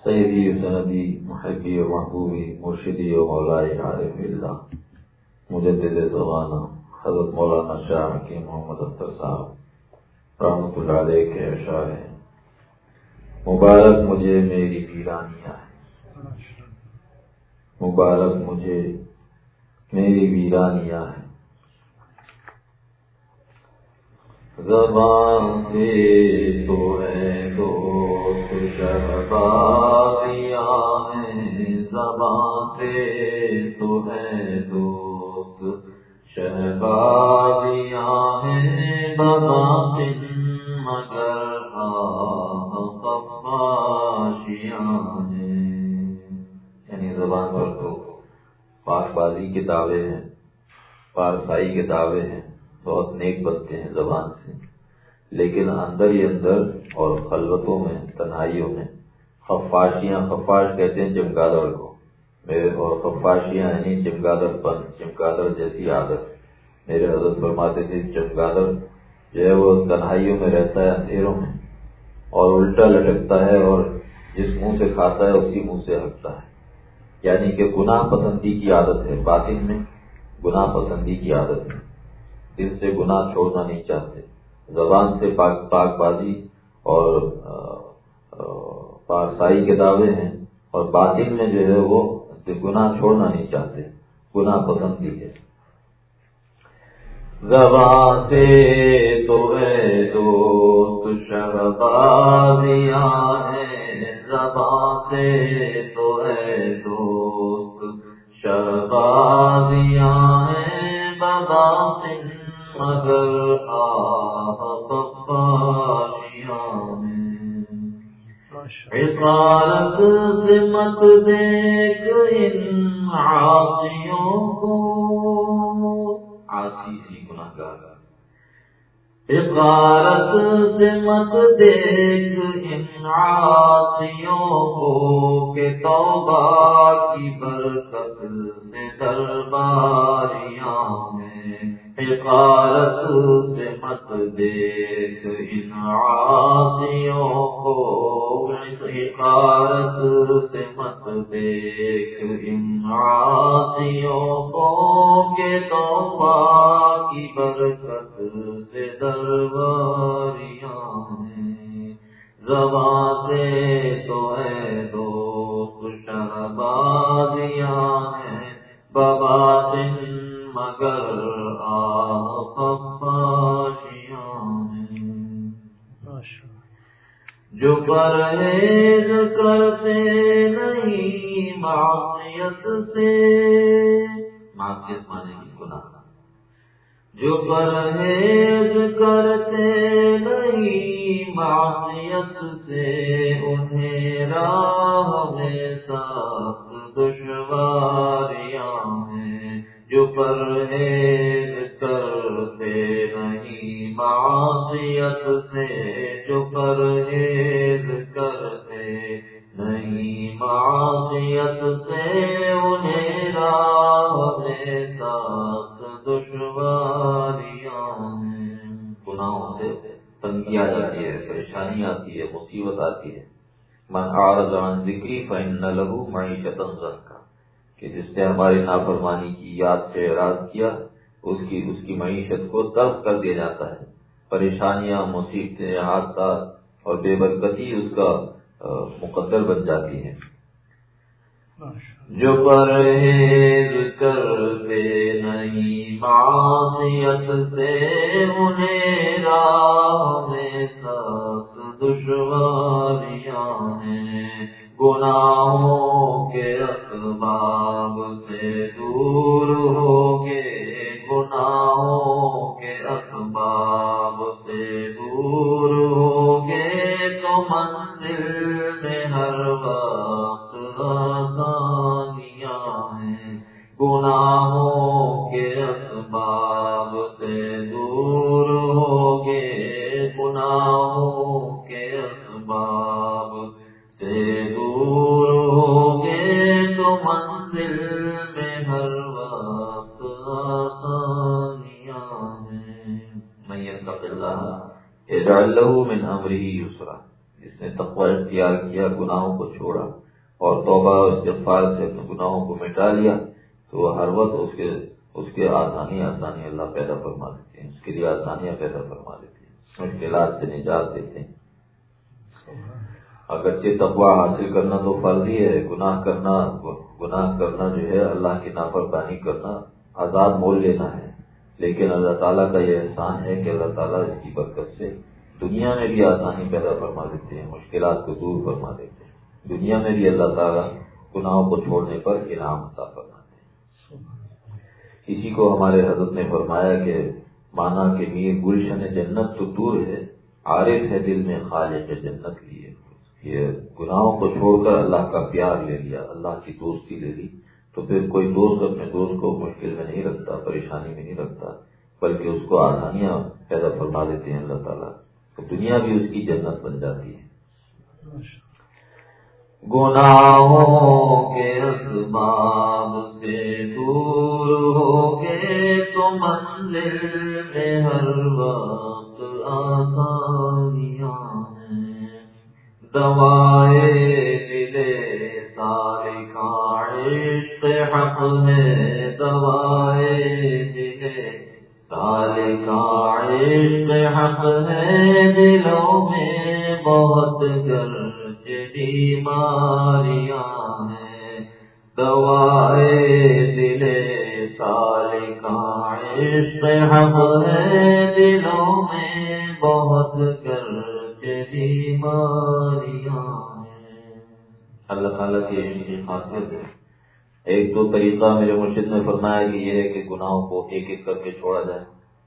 سیدی و سندی محبی و محبوبی مرشدی و مولائی عارف اللہ مجدد زمانہ حضرت مولانا شاہ حکیم محمد اختر صاحب رحمۃ اللہ علیہ کے اشعار ہیں۔ مبارک مجھے میری ویرانیاں ہیں، مبارک مجھے میری ویرانیاں ہیں، زبان سے تو ہے دوست شہبازیاں ہیں، زبان سے تو ہے دوست شہبازیاں ہیں، بباطن مگر خفاشیاں ہیں۔ یعنی زبان پر تو پاک بازی کے دعوے ہیں، پارسائی کے دعوے ہیں، بہت نیک بنتے ہیں زبان سے، لیکن اندر ہی اندر اور خلوتوں میں تنہائیوں میں خفاشیاں، خفاش کہتے ہیں چمگادڑ کو، اور خفاشیاں یعنی چمگادڑ پن، چمگادڑ جیسی عادت۔ میرے حضرت فرماتے تھے چمگادڑ جو ہے وہ تنہائیوں میں رہتا ہے، اندھیروں میں، اور الٹا لٹکتا ہے، اور جس منہ سے کھاتا ہے اسی منہ سے ہٹتا ہے، یعنی کہ گناہ پسندی کی عادت ہے، باطن میں گناہ پسندی کی عادت ہے، دل سے گناہ چھوڑنا نہیں چاہتے، زبان سے پاک بازی اور پارسائی کے دعوے ہیں، اور باطن میں جو ہے وہ گناہ چھوڑنا نہیں چاہتے، گناہ پسندی ہے۔ زبان سے تو ہے دوست شہبازیاں ہیں، زبان سے تو ہے دوست شہبازیاں ہیں، بباطن مگر خفاشیاں ہیں۔ حقارت سے مت دیکھ ان عاصیوں کو، عاصی سی گناہگار، حقارت سے مت دیکھ ان عاصیوں کو، کہ توبہ کی برکت سے درباریاں ہیں۔ حقارت سے مت دیکھ ان عاصیوں کو، حقارت سے مت دیکھ ان عاصیوں کو، کہ توبہ کی برکت سے درباریاں ہیں۔ زبان سے تو ہے دوست شہبازیاں ہیں، بباطن مگر خفاشیاں ہیں۔ جو پرہیز کرتے نہیں معصیت سے، معصیت مانے کی گناہ، جو پرہیز کرتے نہیں معصیت سے، انہیں راہ میں سخت دشواریاں ہیں۔ جو پرہیز کرتے نہیں معصیت سے، جو پرہیز کرتے نہیں معصیت سے، انہیں راہ میں سخت دشواریاں ہیں۔ گناہوں سے تنگی آ جاتی ہے، پریشانی آتی ہے، مصیبت آتی ہے۔ من اعرض عن ذکری فإن له معیشۃ ضنکا، کہ جس نے ہماری نافرمانی کی یاد سے اعراض کیا، اس کی معیشت کو تلخ کر دیا جاتا ہے، پریشانیاں، مصیبتیں، حادثات اور بے برکتی اس کا مقدر بن جاتی ہے۔ جو پرہیز کرتے نہیں معصیت سے، انہیں راہ میں سخت دشواریاں ہیں۔ گناہوں کے اسباب سے دور ہوگے، گناہوں کے اسباب سے دور ہوگے، تو منزل میں ہر وقت آسانیاں ہیں۔ گناہوں کے اسباب سے دور ہوگے، گناہوں کے اسباب سے دور ہوگے، تو منزل میں ہر وقت آسانیاں ہیں۔ من یتق اللہ یجعل لہ من امرہ یسرا، اس نے تقوی اختیار کیا، گناہوں کو چھوڑا اور توبہ اور استغفار سے اپنے گناہوں کو مٹا لیا، تو ہر وقت اس کے آسانیاں اللہ پیدا فرما دیتے ہیں، اس کے لیے آسانیاں پیدا فرما دیتے ہیں، مشکلات سے نجات دیتے ہیں۔ اگرچہ تقوی حاصل کرنا تو فرض ہی ہے، گناہ کرنا جو ہے اللہ کی نافرمانی کرنا عذاب مول لینا ہے، لیکن اللہ تعالیٰ کا یہ احسان ہے کہ اللہ تعالیٰ اس کی برکت سے دنیا میں بھی آسانی پیدا فرما دیتے ہیں، مشکلات کو دور فرما دیتے ہیں، دنیا میں بھی اللہ تعالیٰ گناہوں کو چھوڑنے پر انعام عطا فرماتے ہیں۔ اسی کو ہمارے حضرت نے فرمایا کہ مانا کہ میر گلشن جنت تو دور ہے، عارف ہے دل میں خالق جنت لیے۔ یہ گناہوں کو چھوڑ کر اللہ کا پیار لے لیا، اللہ کی دوستی لے لی، تو پھر کوئی دوست اپنے دوست کو مشکل میں نہیں رکھتا، پریشانی میں نہیں رکھتا، بلکہ اس کو آسانیاں پیدا فرما دیتے ہیں اللہ تعالیٰ، تو دنیا بھی اس کی جنت بن جاتی ہے۔ گناہوں کے اسباب سے دور ہو گے تو منزل میں ہر وقت آسانیاں ہیں، دوائے دل سالکاں عشق حق ہے، دوائے دل سالکاں عشق حق ہے، دلوں میں بہت گرج بیماریاں ہیں، دوائے دل سالکاں عشق حق ہے، دلوں میں بہت گرج بیماریاں ہیں۔ اللہ تعالیٰ کی ایسی خاصیت ہے۔ ایک دو طریقہ میرے مرشد نے فرمایا کہ یہ ہے کہ گناہوں کو ایک ایک کر کے چھوڑا جائے،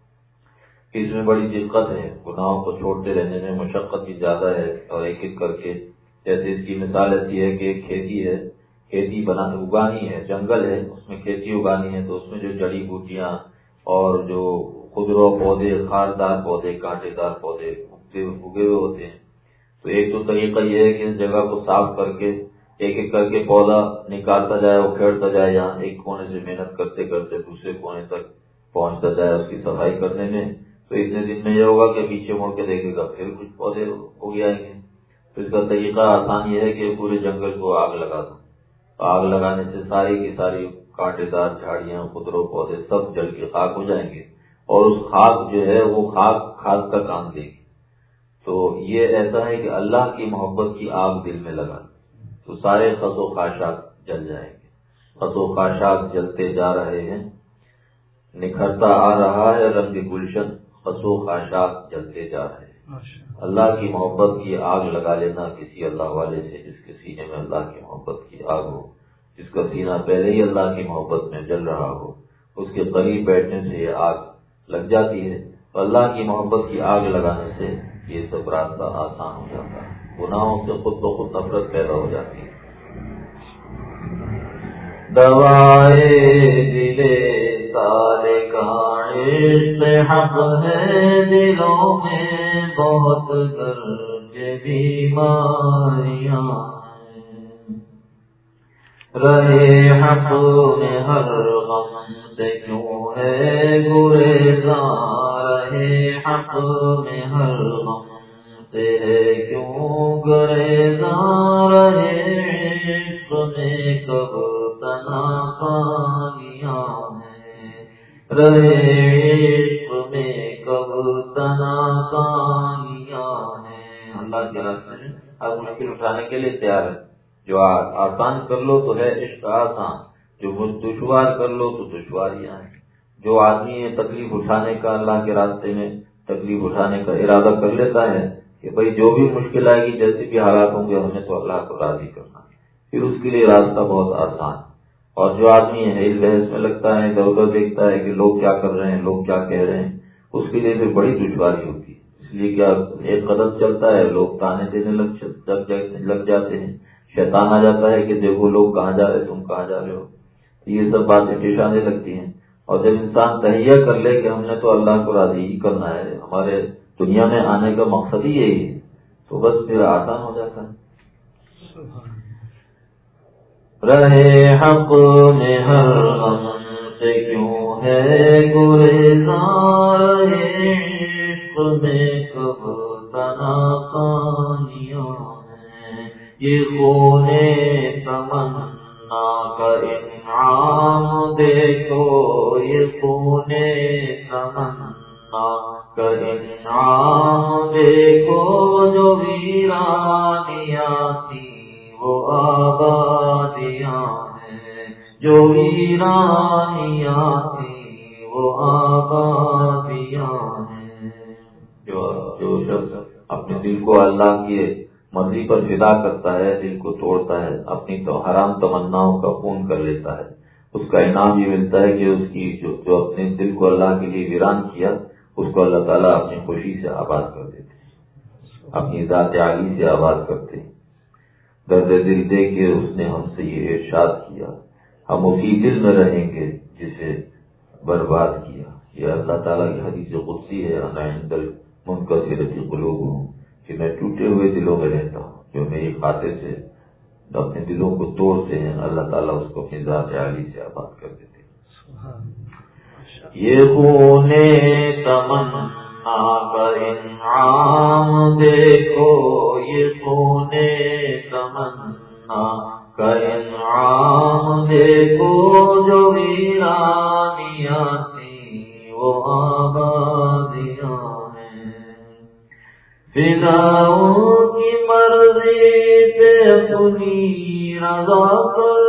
اس میں بڑی دقت ہے، گناہوں کو چھوڑتے رہنے میں مشقت بھی زیادہ ہے، اور ایک ایک کر کے جیسے اس کی مثال ایسی ہے کہ ایک کھیتی ہے، کھیتی اگانی ہے، جنگل ہے، اس میں کھیتی اگانی ہے، تو اس میں جو جڑی بوٹیاں اور جو خضرو پودے، خاردار پودے، کانٹے دار پودے اگے ہوئے ہوتے ہیں، تو ایک تو طریقہ یہ ہے کہ اس جگہ کو صاف کر کے ایک ایک کر کے پودا نکالتا جائے، اکھیڑتا جائے، یہاں ایک کونے سے محنت کرتے کرتے دوسرے کونے تک پہنچتا جائے اس کی صفائی کرنے میں، تو اتنے دن میں یہ ہوگا کہ پیچھے مڑ کے دیکھے گا پھر کچھ پودے ہو گیا گے۔ تو اس کا طریقہ آسان یہ ہے کہ پورے جنگل کو آگ لگا دو، آگ لگانے سے ساری کی ساری کانٹے دار جھاڑیاں، خضرو پودے سب جل کے خاک ہو جائیں گے، اور اس خاک جو ہے وہ خاک کھاد کا کام دے گی۔ تو یہ ایسا ہے کہ اللہ کی محبت کی آگ دل میں لگا تو سارے خس و خاشاک جل جائیں گے، خس و خاشاک جلتے جا رہے ہیں، نکھرتا آ رہا ہے رنگ گلشن، خس و خاشاک جلتے جا رہے ہیں۔ اللہ کی محبت کی آگ لگا لینا کسی اللہ والے سے، جس کے سینے میں اللہ کی محبت کی آگ ہو، جس کا سینہ پہلے ہی اللہ کی محبت میں جل رہا ہو، اس کے قریب بیٹھنے سے یہ آگ لگ جاتی ہے، تو اللہ کی محبت کی آگ لگانے سے یہ سب راستہ آسان ہو جاتا ہے، گناہوں سے خود بخود نفرت پیدا ہو جاتی ہے۔ دوائے دل سالکاں عشق حق ہے، دلوں میں بہت درج بیماریاں ہیں، رہے حق میں ہر غم سے کیوں ہے گریزاں، رہے حق میں ہر غم سے ہے کیوں گریزاں، رہے عشق میں کب تنا خانیاں ہیں، رہے عشق میں کب تنا خانیاں ہیں۔ اللہ کے راستے میں ہر مشکل اٹھانے کے لیے تیار ہے، جو آسان کر لو تو ہے عشق آسان، جو دشوار کر لو تو دشواریاں ہیں۔ جو آدمی تکلیف اٹھانے کا اللہ کے راستے میں تکلیف اٹھانے کا ارادہ کر لیتا ہے کہ بھئی جو بھی مشکل آئے گی، جیسے بھی حالات ہوں گے، ہمیں تو اللہ کو راضی کرنا، پھر اس کے لیے راستہ بہت آسان۔ اور جو آدمی ہے اس بحث میں لگتا ہے، ادھر ادھر دیکھتا ہے کہ لوگ کیا کر رہے ہیں، لوگ کیا کہہ رہے ہیں، اس کے لیے پھر بڑی دشواری ہوتی ہے۔ اس لیے کیا ایک قدم چلتا ہے، لوگ تانے دینے لگ جاتے ہیں، شیطان آ جاتا ہے کہ دیکھو لوگ کہاں جا رہے، تم کہاں جا رہے ہو، یہ سب باتیں پیش آنے لگتی ہیں۔ اور جب انسان تہیہ کر لے کہ ہم نے تو اللہ کو راضی ہی کرنا ہے، ہمارے دنیا میں آنے کا مقصد ہی یہی ہے، تو بس پھر آسان ہو جاتا ہے۔ رہے حق میں ہر غم سے کیوں ہے گریزاں، رہے عشق میں کب تنا خانیاں یہ خونے تمنا کا انعام دیکھو، یہ خونے تمنا کا انعام دیکھو، جو ویرانیاں تھیں وہ آبادیاں ہیں، جو ویرانیاں تھیں وہ آبادیاں ہیں۔ جو شخص اپنے دل کو اللہ کی مرضی پر فدا کرتا ہے، دل کو توڑتا ہے، اپنی تو حرام تمناؤں کا خون کر لیتا ہے، اس کا انعام یہ ملتا ہے کہ اس کی جو اپنے دل کو اللہ کے لیے ویران کیا، اس کو اللہ تعالیٰ اپنی خوشی سے آباد کر دیتے ہیں، اپنی ذات عالی سے آباد کرتے ہیں۔ درد دل دے کے اس نے ہم سے یہ ارشاد کیا، ہم اسی دل میں رہیں گے جسے برباد کیا۔ یہ اللہ تعالیٰ کی حدیث قدسی ہے، انا عند المنکسرۃ قلوبہم، کہ میں ٹوٹے ہوئے دلوں میں رہتا ہوں۔ جو میری خاطر سے اپنے دلوں کو توڑتے ہیں، اللہ تعالیٰ اس کو اپنی ذات عالی سے آباد کر دیتے ہیں۔ یہ خونے تمنا کا انعام دیکھو، یہ خونے تمنا کا انعام دیکھو، جو ویرانیاں تھیں وہ آبادیاں ہیں۔ فداؤں کی مرضی پہ اپنی رضا کر،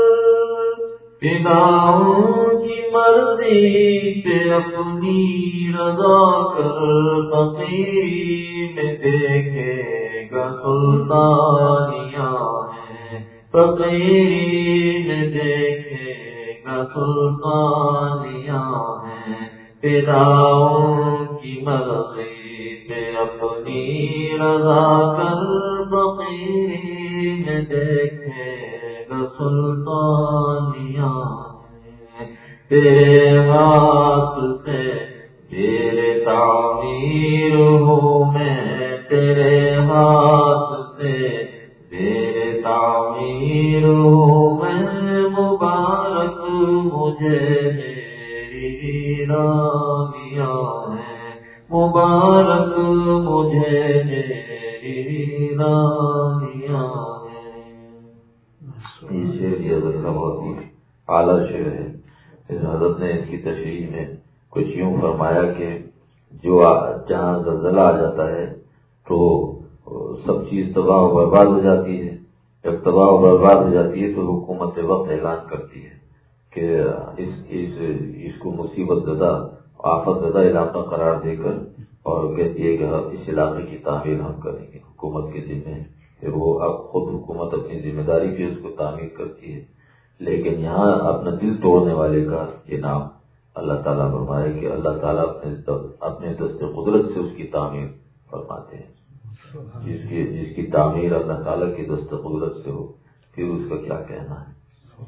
فداؤں کی مرضی پہ اپنی رضا کر، فقیری میں دیکھے گا سلطانیاں ہیں، فقیری میں دیکھے گا سلطانیاں ہیں۔ فداؤں کی مرضی پہ اپنی رضا کر، فقیری میں دیکھے گا سلطانیاں ہیں۔ تیرے ہاتھ سے تیرے تعمیر ہوں میں، تیرے ہاتھ سے تیرے تعمیر ہوں میں، مبارک مجھے میری ویرانیاں ہیں، مبارک مجھے میری ویرانیاں ہیں۔ یہ شعر یہ حضرت کا بہت ہی اعلیٰ شعر ہے۔ اس حضرت نے اس کی تشریح میں کچھ یوں فرمایا کہ جو جہاں زلزلہ آ جاتا ہے تو سب چیز تباہ و برباد ہو جاتی ہے۔ جب تباہ و برباد ہو جاتی ہے تو حکومت وقت اعلان کرتی ہے کہ اس کو مصیبت زدہ آفت زدہ علاقہ قرار دے کر اور کہتی ہے کہ اس علاقے کی تعمیر ہم کریں گے، حکومت کے ذمہ ہے۔ پھر وہ اب خود حکومت اپنی ذمہ داری پہ اس کو تعمیر کرتی ہے۔ لیکن یہاں اپنا دل توڑنے والے کا انعام اللہ تعالیٰ فرمائے کہ اللہ تعالیٰ اپنے دست قدرت سے اس کی تعمیر فرماتے ہیں۔ جس کی تعمیر اللہ تعالیٰ کی دست قدرت سے ہو، پھر اس کا کیا کہنا ہے۔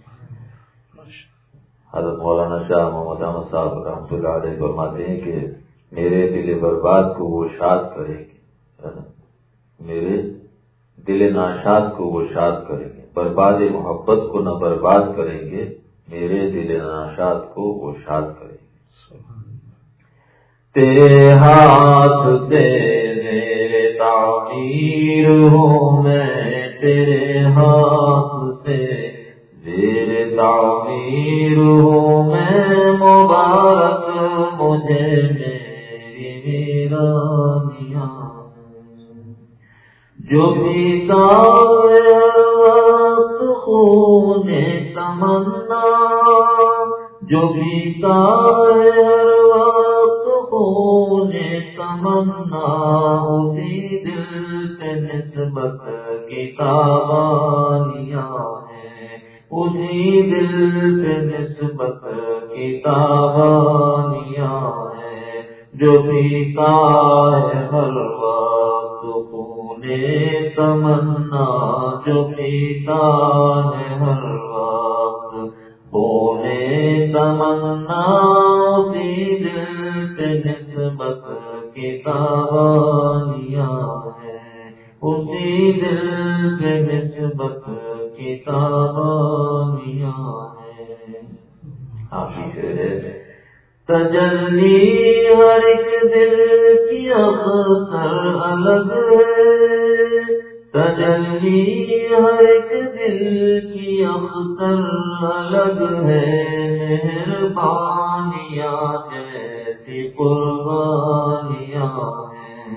حضرت مولانا شاہ محمد احمد صاحب رحمۃ اللہ علیہ فرماتے ہیں کہ میرے دل برباد کو وہ شاد کریں گے، میرے دل ناشاد کو وہ شاد کریں گے، برباد محبت کو نہ برباد کریں گے، میرے دل ناشاد کو وہ شاد کریں گے۔ تیرے ہاتھ سے میرے تعمیر ہوں میں، تیرے ہاتھ سے میرے تعمیر ہوں میں، مبارک مجھے میری ویرانیاں۔ جو پیتا ہے وقت خون تمنا، جو پیتا ہے وقت خون تمنا، اسی دل سے نسبت کی تابانیاں ہیں، اسی دل سے نسبت کی تابانیاں ہیں۔ جو پیتا ہے ہر وقت خون تمنا، جو پیتا ہے ہر وقت خون تمنا، اسی دل سے نسبت کی تابانیاں ہیں، اسی دل سے نسبت کی تابانیاں ہیں۔ تجلی ہر ایک دل کی اختر الگ ہے، تجلی ہر ایک دل کی اختر الگ ہے، مہربانیاں جیسی قربانیاں ہیں،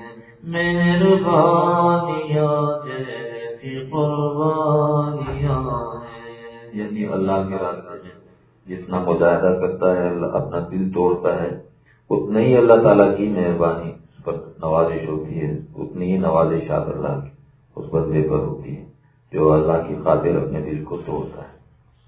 مہربانیاں جیسی قربانیاں ہیں۔ یعنی اللہ کے راستے میں جتنا مجاہدہ کرتا ہے، اللہ اپنا دل توڑتا ہے، اتنا ہی اللہ تعالیٰ کی مہربانی اس پر نوازش ہوتی ہے، اتنی ہی نوازشات اللہ کی اس بندے پر ہوتی ہے جو اللہ کی خاطر اپنے دل کو توڑتا ہے۔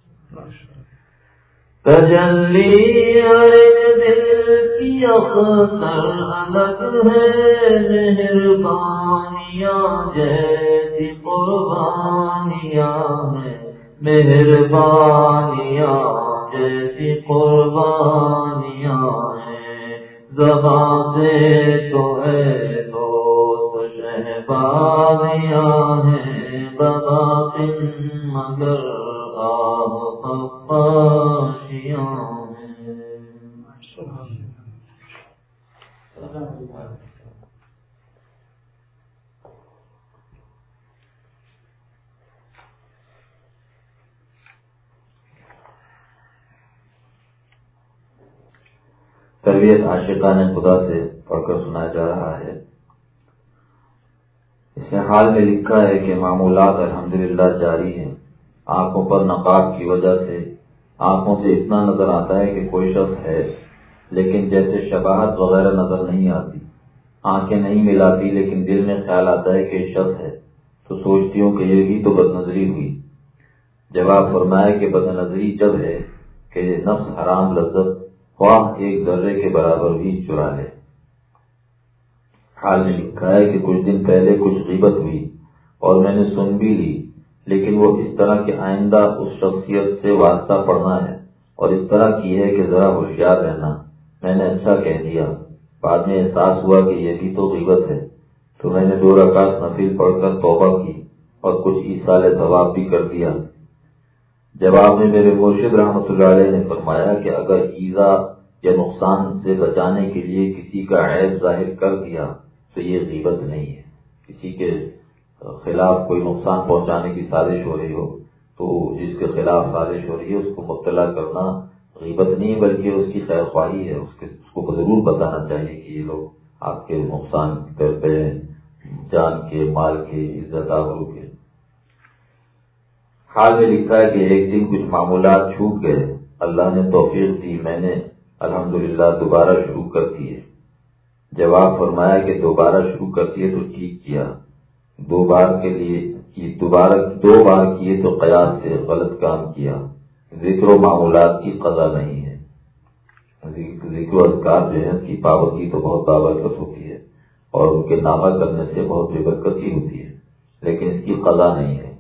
تجلی ہر ایک دل کی اختر الگ ہے، مہربانیاں جیسی قربانیاں ہیں، مہربانیاں جیسی قربانیاں ہیں۔ زباں سے تو ہے دوست شہبازیاں ہیں، بباطن مگر آہ خفاشیاں ہیں۔ تربیت عاشقان خدا سے پڑھ کر سنایا جا رہا ہے۔ اس میں حال میں لکھا ہے کہ معمولات الحمدللہ جاری ہیں۔ آنکھوں پر نقاب کی وجہ سے آنکھوں سے اتنا نظر آتا ہے کہ کوئی شخص ہے، لیکن جیسے شباہت وغیرہ نظر نہیں آتی۔ آنکھیں نہیں ملاتی لیکن دل میں خیال آتا ہے کہ یہ شخص ہے، تو سوچتی ہوں کہ یہ بھی تو بدنظری ہوئی۔ جواب فرمایا کہ بدنظری جب ہے کہ نفس حرام لذت خواہ ایک ذرے کے برابر بھی چرا لے۔ حال میں لکھا ہے کہ کچھ دن پہلے کچھ غیبت ہوئی اور میں نے سن بھی لی، لیکن وہ اس طرح کہ آئندہ اس شخصیت سے واسطہ پڑنا ہے اور اس طرح کی ہے کہ ذرا ہوشیار رہنا۔ میں نے اچھا کہہ دیا۔ بعد میں احساس ہوا کہ یہ بھی تو غیبت ہے، تو میں نے 2 رکعت نفل پڑھ کر توبہ کی اور کچھ ایصال ثواب بھی کر دیا۔ جواب میں میرے مرشد رحمۃ اللہ علیہ نے فرمایا کہ اگر ایذا یا نقصان سے بچانے کے لیے کسی کا عیب ظاہر کر دیا تو یہ غیبت نہیں ہے۔ کسی کے خلاف کوئی نقصان پہنچانے کی سازش ہو رہی ہو تو جس کے خلاف سازش ہو رہی ہے اس کو مبتلا کرنا غیبت نہیں بلکہ اس کی خیر خواہی ہے۔ اس کو ضرور بتانا چاہیے کہ یہ لوگ آپ کے نقصان کرتے ہیں، جان کے، مال کے، عزت آبرو کے۔ حال میں لکھا ہے کہ ایک دن کچھ معمولات چھوٹ گئے، اللہ نے توفیق دی، میں نے الحمدللہ دوبارہ شروع کر دیے۔ جواب فرمایا کہ دوبارہ شروع کر دیے تو ٹھیک کیا، 2 بار کیے تو قیاس سے غلط کام کیا۔ ذکر و معمولات کی قضا نہیں ہے۔ ذکر و اذکار جو ہے کی پابندی تو بہت بابرکت ہوتی ہے اور ان کے نامہ کرنے سے بہت بے برکتی ہوتی ہے، لیکن اس کی قضا نہیں ہے۔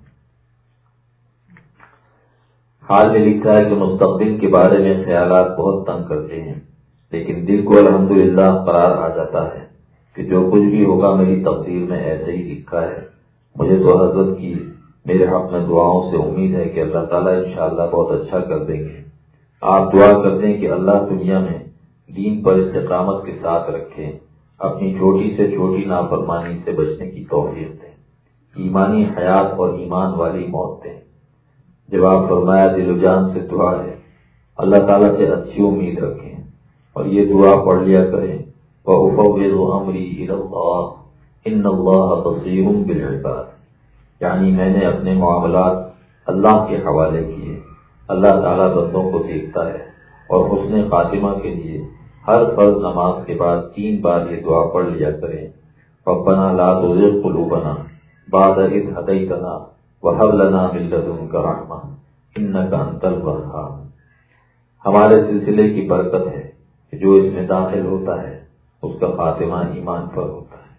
حال میں لکھا ہے کہ مستقبل کے بارے میں خیالات بہت تنگ کرتے ہیں، لیکن دل کو الحمدللہ قرار آ جاتا ہے کہ جو کچھ بھی ہوگا میری تقدیر میں ایسے ہی لکھا ہے۔ مجھے تو حضرت کی میرے حق میں دعاؤں سے امید ہے کہ اللہ تعالیٰ انشاءاللہ بہت اچھا کر دیں گے۔ آپ دعا کر دیں کہ اللہ دنیا میں دین پر استقامت کے ساتھ رکھے، اپنی چھوٹی سے چھوٹی نافرمانی سے بچنے کی توفیق دیں، ایمانی حیات اور ایمان والی موت دیں۔ جواب فرمایا دل و جان سے دعا ہے، اللہ تعالیٰ سے اچھی امید رکھیں اور یہ دعا پڑھ لیا کریں، وَأُفَوِّضُ أَمْرِي إِلَى اللَّهِ إِنَّ اللَّهَ بَصِيرٌ بِالْعِبَادِ، یعنی میں نے اپنے معاملات اللہ کے حوالے کیے، اللہ تعالیٰ بندوں کو دیکھتا ہے۔ اور حسن خاتمہ کے لیے ہر فرض نماز کے بعد 3 بار یہ دعا پڑھ لیا کریں، ربنا لا تزغ قلوبنا بعد إذ هديتنا وهب لنا من لدنك رحمة إنك أنت الوهاب۔ ہمارے سلسلے کی برکت ہے کہ جو اس میں داخل ہوتا ہے اس کا خاتمہ ایمان پر ہوتا ہے۔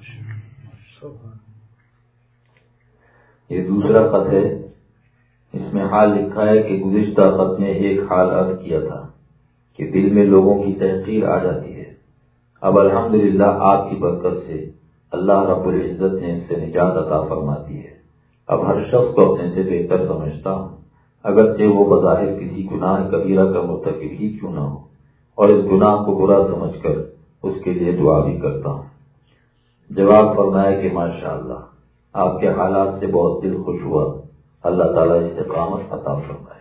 یہ دوسرا خط ہے، اس میں حال لکھا ہے کہ گزشتہ خط میں ایک حال عرض کیا تھا کہ دل میں لوگوں کی تحقیر آ جاتی ہے۔ اب الحمدللہ آپ کی برکت سے اللہ رب العزت نے اس سے نجات عطا فرماتی ہے۔ اب ہر شخص کو اپنے سے بہتر سمجھتا ہوں، اگرچہ وہ بظاہر کسی گناہ کبیرہ کا مرتکب ہی کیوں نہ ہو، اور اس گناہ کو برا سمجھ کر اس کے لیے دعا بھی کرتا ہوں۔ جواب فرمایا کہ ماشاءاللہ آپ کے حالات سے بہت دل خوش ہوا، اللہ تعالیٰ استقامت عطا فرمائے۔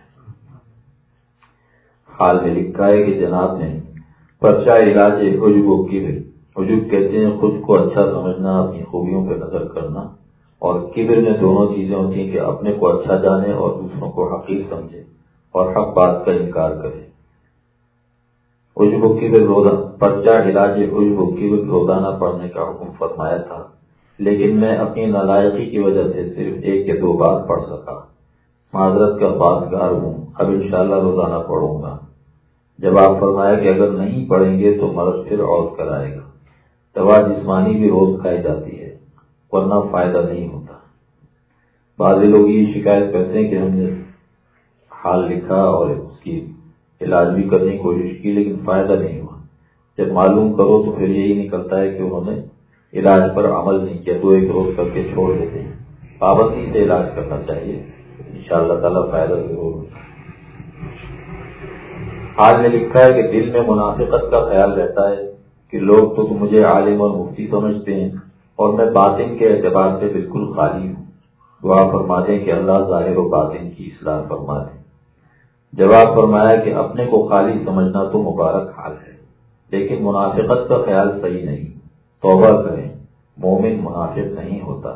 حال میں لکھا ہے کہ جناب نے پرچہ علاج عجب و کبر، عجب کہتے ہیں خود کو اچھا سمجھنا، اپنی خوبیوں پہ نظر کرنا، اور کبر میں دونوں چیزیں ہوتی ہیں کہ اپنے کو اچھا جانے اور دوسروں کو حقیر سمجھے اور حق بات کا انکار کرے۔ عجب و کبر پرچہ علاج عجب و کبر روزانہ پڑھنے کا حکم فرمایا تھا، لیکن میں اپنی نالائقی کی وجہ سے صرف 1 یا 2 بار پڑھ سکا۔ معذرت کا خواستگار ہوں، اب انشاءاللہ روزانہ پڑھوں گا۔ جب آپ فرمایا کہ اگر نہیں پڑھیں گے تو مرض پھر اور کرائے گا۔ دوا جسمانی بھی روز کھائی جاتی ہے، ورنہ فائدہ نہیں ہوتا۔ بعض لوگ یہ شکایت کرتے ہیں کہ ہم نے حال لکھا اور اس کی علاج بھی کرنے کی کوشش کی لیکن فائدہ نہیں ہوا۔ جب معلوم کرو تو پھر یہی نکلتا ہے کہ انہوں نے علاج پر عمل نہیں کیا، 2-1 روز کر کے چھوڑ دیتے ہیں۔ پابندی سے علاج کرنا چاہیے، انشاءاللہ تعالیٰ فائدہ ضرور ہوگا۔ حال میں لکھا ہے کہ دل میں منافقت کا خیال رہتا ہے کہ لوگ تو مجھے عالم اور مفتی سمجھتے ہیں اور میں باطن کے اعتبار سے بالکل خالی ہوں۔ دعا فرما دیں کہ اللہ ظاہر و باطن کی اصلاح فرما دیں۔ جواب فرمایا کہ اپنے کو خالی سمجھنا تو مبارک حال ہے، لیکن منافقت کا خیال صحیح نہیں۔ توبہ کریں، مومن منافق نہیں ہوتا۔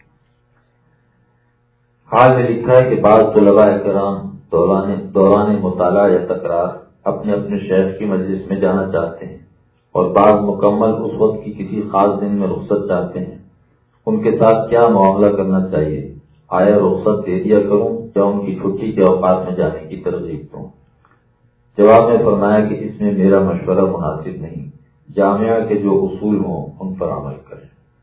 حال میں لکھا ہے کہ بعض طلباء کرام دوران مطالعہ یا تکرار اپنے اپنے شیخ کی مجلس میں جانا چاہتے ہیں اور بعض مکمل اس وقت کی کسی خاص دن میں رخصت چاہتے ہیں۔ ان کے ساتھ کیا معاملہ کرنا چاہیے؟ آیا رخصت دے دیا کروں یا ان کی چھٹی کے اوقات میں جانے کی ترغیب دوں؟ جواب میں فرمایا کہ اس میں میرا مشورہ مناسب نہیں، جامعہ کے جو اصول ہوں ان پر عمل کریں۔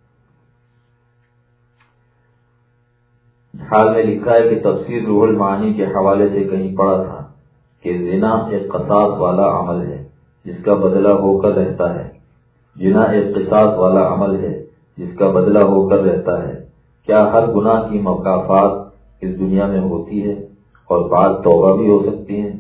حال میں لکھا ہے کہ تفسیر روح المعانی کے حوالے سے کہیں پڑھا تھا کہ زنا ایک قصاص والا عمل ہے جس کا بدلہ ہو کر رہتا ہے۔ زنا ایک قصاص والا عمل ہے جس کا بدلہ ہو کر رہتا ہے۔ کیا ہر گناہ کی مکافات اس دنیا میں ہوتی ہے اور بعض توبہ بھی ہو سکتی ہیں؟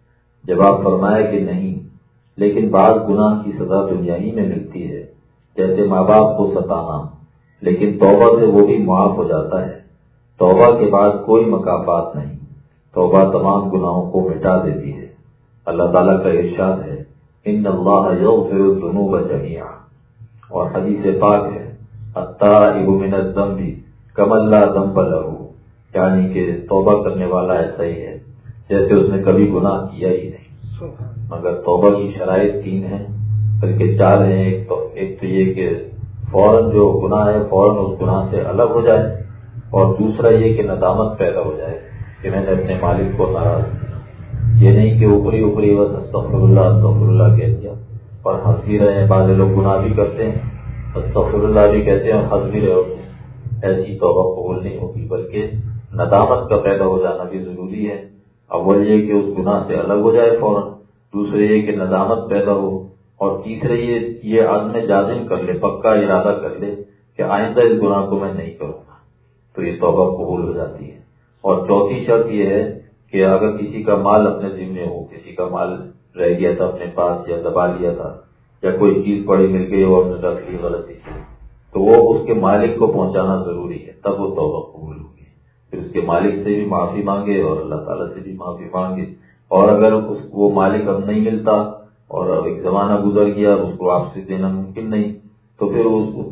جواب فرمایا کہ نہیں، لیکن بعض گناہ کی سزا دنیا ہی میں ملتی ہے، جیسے ماں باپ کو ستانا، لیکن توبہ سے وہ بھی معاف ہو جاتا ہے۔ توبہ کے بعد کوئی مکافات نہیں، توبہ تمام گناہوں کو مٹا دیتی ہے۔ اللہ تعالیٰ کا ارشاد ہے ان اللہ یغفر الذنوب جميعا، اور حدیث پاک ہے التائب من الذنب کمن لا ذنب لہ، یعنی کہ توبہ کرنے والا ایسا ہی ہے جیسے اس نے کبھی گناہ کیا ہی نہیں۔ مگر توبہ کی شرائط 3 ہیں، بلکہ 4 ہیں۔ ایک تو یہ کہ فوراً جو گناہ ہے فوراً اس گناہ سے الگ ہو جائے، اور دوسرا یہ کہ ندامت پیدا ہو جائے کہ میں نے اپنے مالک کو ناراض کیا۔ یہ نہیں کہ اوپری بس استغفر اللہ کہہ دیا اور ہنس بھی رہے ہیں۔ بعض لوگ گناہ بھی کرتے ہیں، استغفر اللہ بھی کہتے ہیں اور ہنس بھی رہے ہوتے ہیں۔ ایسی توبہ قبول نہیں ہوگی، بلکہ ندامت کا پیدا ہو جانا بھی ضروری ہے۔ اول یہ کہ اس گناہ سے الگ ہو جائے فوراً، دوسرے یہ کہ ندامت پیدا ہو، اور تیسرے یہ عزم جازم کر لے، پکا ارادہ کر لے کہ آئندہ اس گناہ کو میں نہیں کروں گا، تو یہ توبہ قبول ہو جاتی ہے۔ اور چوتھی شرط یہ ہے کہ اگر کسی کا مال اپنے ذمے ہو، کسی کا مال رہ گیا تھا اپنے پاس یا دبا لیا تھا یا کوئی چیز پڑی مل گئی اور نے رکھ لی غلطی سے، تو وہ اس کے مالک کو پہنچانا ضروری ہے، تب وہ توبہ قبول ہوگی۔ پھر اس کے مالک سے بھی معافی مانگے اور اللہ تعالیٰ سے بھی معافی مانگے، اور اگر وہ مالک اب نہیں ملتا اور اب ایک زمانہ گزر گیا اس کو واپسی دینا ممکن نہیں، تو پھر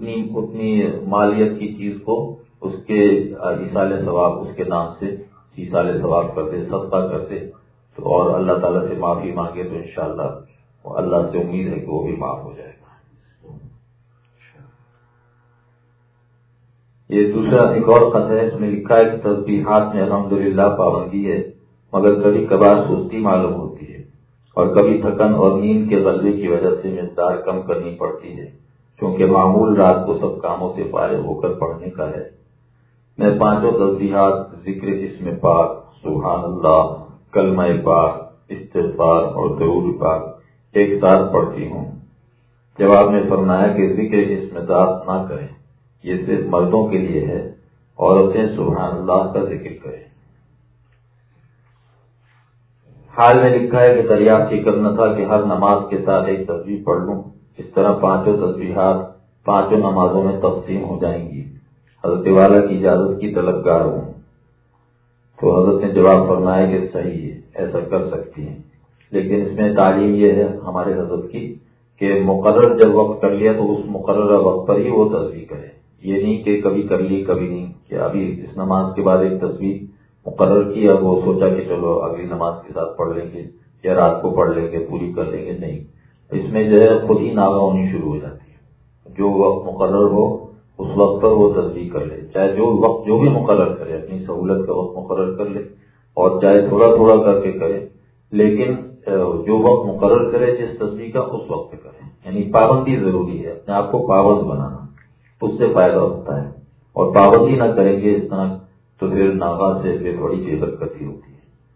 اتنی مالیت کی چیز کو اس کے ایصال ثواب، اس کے نام سے ایصال ثواب کر دے، صدقہ کر دے، تو اور اللہ تعالیٰ سے معافی مانگے تو انشاءاللہ اللہ سے امید ہے کہ وہ بھی معاف ہو جائے گا۔ یہ دوسرا ایک اور خط ہے، اس میں لکھا ہے کہ تسبیحات میں الحمدللہ پابندی ہے، مگر کبھی کبھار سستی معلوم ہوتی ہے اور کبھی تھکن اور نیند کے غلبے کی وجہ سے مقدار کم کرنی پڑتی ہے، کیونکہ معمول رات کو سب کاموں سے فارغ ہو کر پڑھنے کا ہے۔ میں 5 تسبیحات، ذکر اسم پاک، سبحان اللہ، کلمہ پاک، استغفار اور درود پاک ایک ساتھ پڑھتی ہوں۔ جواب میں فرمایا کہ ذکر اسم ذات نہ کریں، یہ صرف مردوں کے لیے ہے، عورتیں سبحان اللہ کا ذکر کریں۔ حال میں لکھا ہے کہ دریافت یہ کرنا تھا کہ ہر نماز کے ساتھ ایک تسبیح پڑھ لوں، اس طرح 5 تسبیحات 5 نمازوں میں تقسیم ہو جائیں گی۔ حضرت والا کی اجازت کی طلبگار ہوں. تو حضرت نے جواب فرمایا کہ صحیح ہے، ایسا کر سکتی ہیں، لیکن اس میں تعلیم یہ ہے ہمارے حضرت کی کہ مقرر جب وقت کر لیا تو اس مقررہ وقت پر ہی وہ تصویر کرے. یہ نہیں کہ کبھی کر لی کبھی نہیں، کہ ابھی اس نماز کے بعد ایک تصویر مقرر کی، اب وہ سوچا کہ چلو اگلی نماز کے ساتھ پڑھ لیں گے یا رات کو پڑھ لیں گے، پوری کر لیں گے. نہیں، اس میں جو ہے خود ہی ناغہ ہونی شروع ہو جاتی ہے. جو وقت مقرر ہو اس وقت پر وہ تصدیق کر لے، چاہے جو وقت جو بھی مقرر کرے، اپنی سہولت کا وقت مقرر کر لے، اور چاہے تھوڑا تھوڑا کر کے کرے، لیکن جو وقت مقرر کرے جس تصدیق کا اس وقت کرے. یعنی پابندی ضروری ہے، اپنے آپ کو پابند بنانا، اس سے فائدہ ہوتا ہے. اور پابندی نہ کریں گے اس طرح تو پھر ناغہ سے پھر بڑی بے برکتی ہوتی ہے.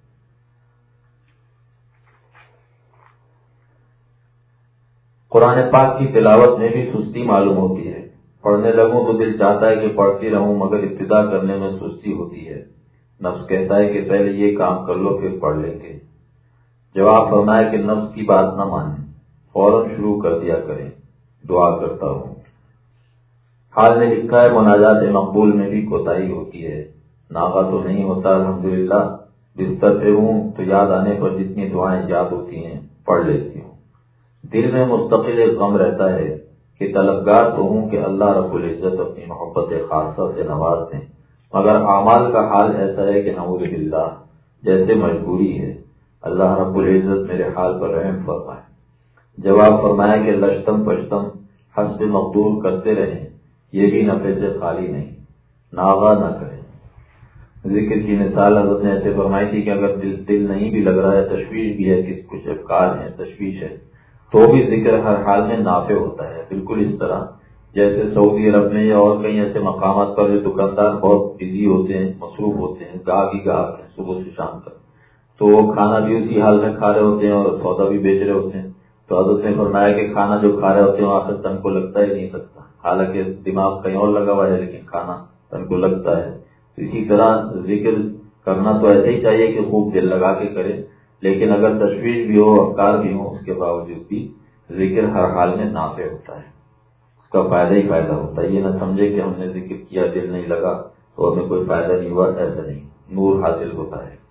قرآن پاک کی تلاوت میں بھی سستی معلوم ہوتی ہے. پڑھنے لگوں تو دل چاہتا ہے کہ پڑھتی رہوں، مگر ابتدا کرنے میں سستی ہوتی ہے. نفس کہتا ہے کہ پہلے یہ کام کر لو پھر پڑھ لیں گے. جواب فرمایا کہ نفس کی بات نہ مانیں، فوراً شروع کر دیا کریں. دعا کرتا ہوں. حال میں لکھا ہے مناجات مقبول میں بھی کوتاہی ہوتی ہے. ناغہ تو نہیں ہوتا الحمدللہ، بستر پہ ہوں تو یاد آنے پر جتنی دعائیں یاد ہوتی ہیں پڑھ لیتی ہوں. دل میں مستقل ایک غم رہتا ہے کہ طلبگار تو ہوں کہ اللہ رب العزت اپنی محبت خاصہ سے نواز دیں، مگر اعمال کا حال ایسا ہے کہ نعوذ باللہ جیسے مجبوری ہے. اللہ رب العزت میرے حال پر رحم فرمائے. جواب فرمایا کہ لشتم پشتم حسب مقدور کرتے رہیں، یہ بھی نفع سے خالی نہیں. ناغہ نہ کریں. ذکر کی مثال حضرت نے ایسے فرمائی تھی کہ اگر دل نہیں بھی لگ رہا ہے، تشویش بھی ہے، کچھ افکار ہیں، تشویش ہے، تو بھی ذکر ہر حال میں نافع ہوتا ہے. بالکل اس طرح جیسے سعودی عرب میں یا اور کئی ایسے مقامات پر جو دکاندار بہت بزی ہوتے ہیں، مصروف ہوتے ہیں، گاہک ہی گاہک ہیں صبح سے شام تک، تو وہ کھانا بھی اسی حال میں کھا رہے ہوتے ہیں اور سودا بھی بیچ رہے ہوتے ہیں. تو حضرت نے فرمایا کہ کھانا جو کھا رہے ہوتے ہیں آخر تن کو لگتا ہی نہیں سکتا، حالانکہ دماغ کہیں اور لگا ہوا ہے لیکن کھانا تن کو لگتا ہے. اسی طرح ذکر کرنا تو ایسے ہی چاہیے کہ خوب دل لگا کے کرے، لیکن اگر تشویش بھی ہو، افکار بھی ہوں، اس کے باوجود بھی ذکر ہر حال میں نافع ہوتا ہے، اس کا فائدہ ہی فائدہ ہوتا ہے. یہ نہ سمجھے کہ ہم نے ذکر کیا دل نہیں لگا تو ہمیں کوئی فائدہ نہیں ہوا، ایسا نہیں، نور حاصل ہوتا ہے.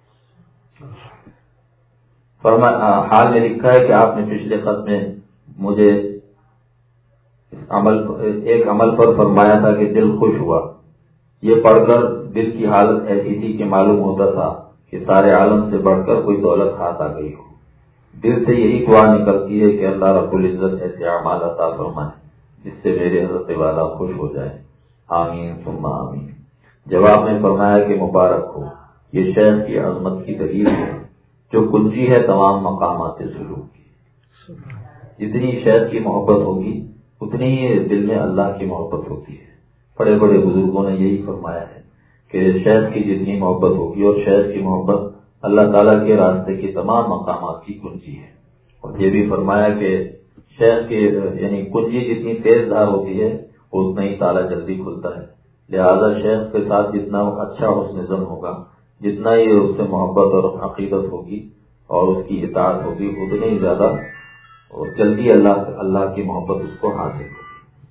حال میں لکھا ہے کہ آپ نے پچھلے خط میں مجھے ایک عمل پر فرمایا تھا کہ دل خوش ہوا. یہ پڑھ کر دل کی حالت ایسی تھی کہ معلوم ہوتا تھا کہ سارے عالم سے بڑھ کر کوئی دولت ہاتھ آ گئی ہو. دل سے یہی دعا نکلتی ہے کہ اللہ رب العزت ایسے اعمال عطا فرمائے جس سے میرے حضرت والا خوش ہو جائے. آمین ثم آمین. جواب میں فرمایا کہ مبارک ہو، یہ شیخ کی عظمت کی دلیل ہے جو کنجی ہے تمام مقامات سلوک کی. جتنی شیخ کی محبت ہوگی اتنی ہی دل میں اللہ کی محبت ہوتی ہے. بڑے بڑے بزرگوں نے یہی فرمایا ہے کہ شیخ کی جتنی محبت ہوگی، اور شیخ کی محبت اللہ تعالیٰ کے راستے کی تمام مقامات کی کنجی ہے. اور یہ بھی فرمایا کہ شیخ کی یعنی کنجی جتنی تیز دھار ہوتی ہے اتنا ہی تالا جلدی کھلتا ہے. لہذا شیخ کے ساتھ جتنا اچھا حسن ظن ہوگا، جتنا ہی اس سے محبت اور عقیدت ہوگی اور اس کی اطاعت ہوگی، اتنی ہی زیادہ اور جلدی اللہ کی محبت اس کو حاصل ہوگی.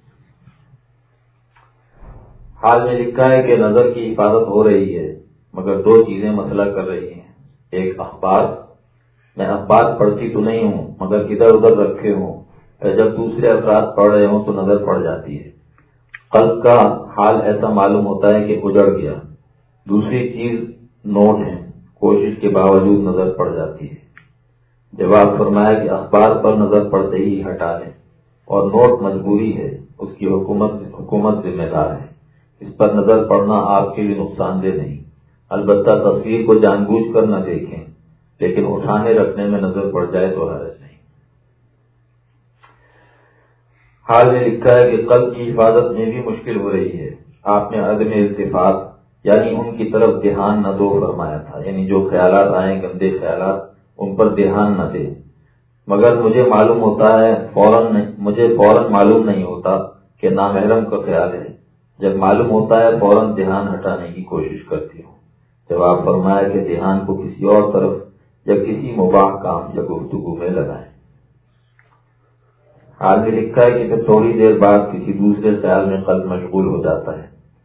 حال میں لکھا ہے کہ نظر کی حفاظت ہو رہی ہے، مگر دو چیزیں مسئلہ کر رہی ہیں. ایک اخبار، میں اخبار پڑھتی تو نہیں ہوں مگر ادھر ادھر رکھے ہوں، جب دوسرے افراد پڑھ رہے ہوں تو نظر پڑ جاتی ہے. قلب کا حال ایسا معلوم ہوتا ہے کہ اجڑ گیا. دوسری چیز نوٹ ہے، کوشش کے باوجود نظر پڑ جاتی ہے. جواب فرمایا کہ اخبار پر نظر پڑتے ہی ہٹا لیں، اور نوٹ مجبوری ہے، اس کی حکومت ذمہ دار ہے. اس پر نظر پڑنا آپ کے لیے نقصان دہ نہیں. البتہ تصویر کو جان بوجھ کر نہ دیکھیں، لیکن اٹھانے رکھنے میں نظر پڑ جائے تو حرج نہیں. حال میں لکھا ہے کہ قلب کی حفاظت میں بھی مشکل ہو رہی ہے. آپ نے عدم التفات یعنی ان کی طرف دھیان نہ دو فرمایا تھا، یعنی جو خیالات آئیں گندے خیالات ان پر دھیان نہ دے. مگر مجھے معلوم ہوتا ہے فوراً معلوم نہیں ہوتا کہ نامحرم کا خیال ہے. جب معلوم ہوتا ہے فوراً دھیان ہٹانے کی کوشش کرتی ہوں. جواب فرمایا کہ دھیان کو کسی اور طرف یا کسی مباح کام یا گفتگو میں لگائیں. حال میں لکھا ہے کہ پھر تھوڑی دیر بعد کسی دوسرے خیال میں قلب مشغول ہو جاتا ہے.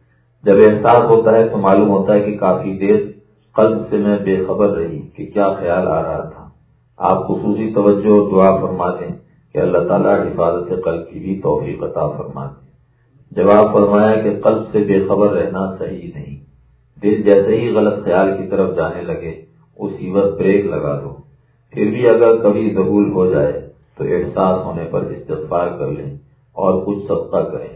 جب احساس ہوتا ہے تو معلوم ہوتا ہے کہ کافی دیر قلب سے میں بے خبر رہی کہ کیا خیال آ رہا تھا۔ آپ خصوصی توجہ اور دعا فرما دیں کہ اللہ تعالیٰ حفاظت قلب کی بھی توفیق عطا فرما دیں۔ جواب فرمایا کہ قلب سے بے خبر رہنا صحیح نہیں، دل جیسے ہی غلط خیال کی طرف جانے لگے اسی وقت بریک لگا دو۔ پھر بھی اگر کبھی ذہول ہو جائے تو احساس ہونے پر استغفار کر لیں اور کچھ صدقہ کریں۔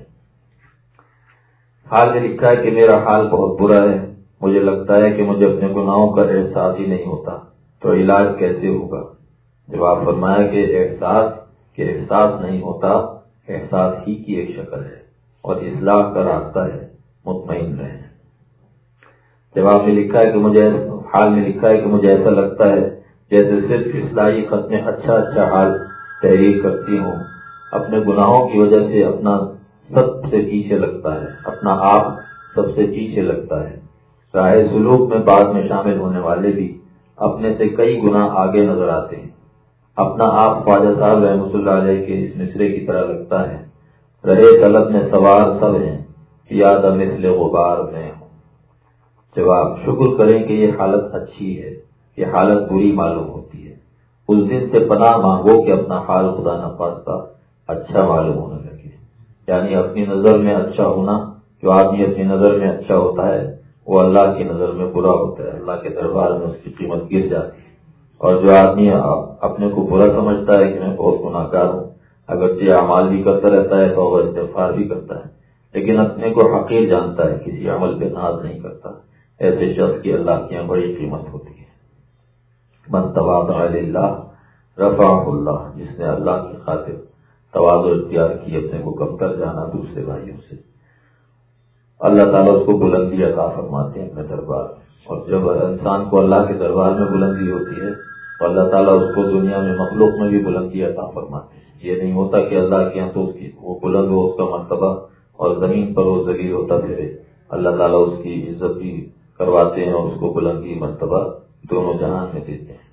حال میں لکھا ہے کہ میرا حال بہت برا ہے، مجھے لگتا ہے کہ مجھے اپنے گناہوں کا احساس ہی نہیں ہوتا، تو علاج کیسے ہوگا؟ جواب فرمایا کہ احساس نہیں ہوتا احساس ہی کی ایک شکل ہے اور اصلاح کا راستہ ہے، مطمئن رہیں۔ جواب میں لکھا ہے کہ حال میں لکھا ہے کہ مجھے ایسا لگتا ہے جیسے صرف اصلاحی خط میں اچھا حال تحریر کرتی ہوں، اپنے گناہوں کی وجہ سے اپنا سب سے پیچھے لگتا ہے، اپنا آپ سب سے پیچھے لگتا ہے۔ راہ سلوک میں بعد میں شامل ہونے والے بھی اپنے سے کئی گنا آگے نظر آتے ہیں۔ اپنا آپ خواجہ صاحب رحمۃ اللہ علیہ کے اس مصرے کی طرح لگتا ہے، رہے طلب میں سوار سب ہیں، یاد مثل غبار میں ہوں۔ جواب، شکر کریں کہ یہ حالت اچھی ہے، یہ حالت بری معلوم ہوتی ہے۔ اس دن سے پناہ مانگو کہ اپنا حال خدا نخواستہ اچھا معلوم ہونے لگے، یعنی اپنی نظر میں اچھا ہونا۔ جو آدمی اپنی نظر میں اچھا ہوتا ہے وہ اللہ کی نظر میں برا ہوتا ہے، اللہ کے دربار میں اس کی قیمت گر جاتی ہے۔ اور جو آدمی اپنے کو برا سمجھتا ہے کہ میں بہت گناہ گار ہوں، اگرچہ اعمال بھی کرتا رہتا ہے، توبہ استغفار بھی کرتا ہے، لیکن اپنے کو حقیر جانتا ہے، کسی عمل پہ ناز نہیں کرتا، ایسے شخص کی اللہ کی یہاں بڑی قیمت ہوتی ہے۔ من تواضع للہ رفعہ اللہ، جس نے اللہ کی خاطر تواضع اختیار کی، اپنے کو کم کر جانا دوسرے بھائیوں سے، اللہ تعالیٰ اس کو بلندی عطا فرماتے ہیں اپنے دربار میں۔ اور جب انسان کو اللہ کے دربار میں بلندی ہوتی ہے تو اللہ تعالیٰ اس کو دنیا میں مخلوق میں بھی بلندی عطا فرماتے ہیں۔ یہ نہیں ہوتا کہ اللہ کے یہاں تو وہ بلند ہو اس کا مرتبہ اور زمین پر وہ ذلیل ہوتا پھرے، اللہ تعالیٰ اس کی عزت بھی کرواتے ہیں اور اس کو بلندی مرتبہ دونوں جہان میں دیتے ہیں۔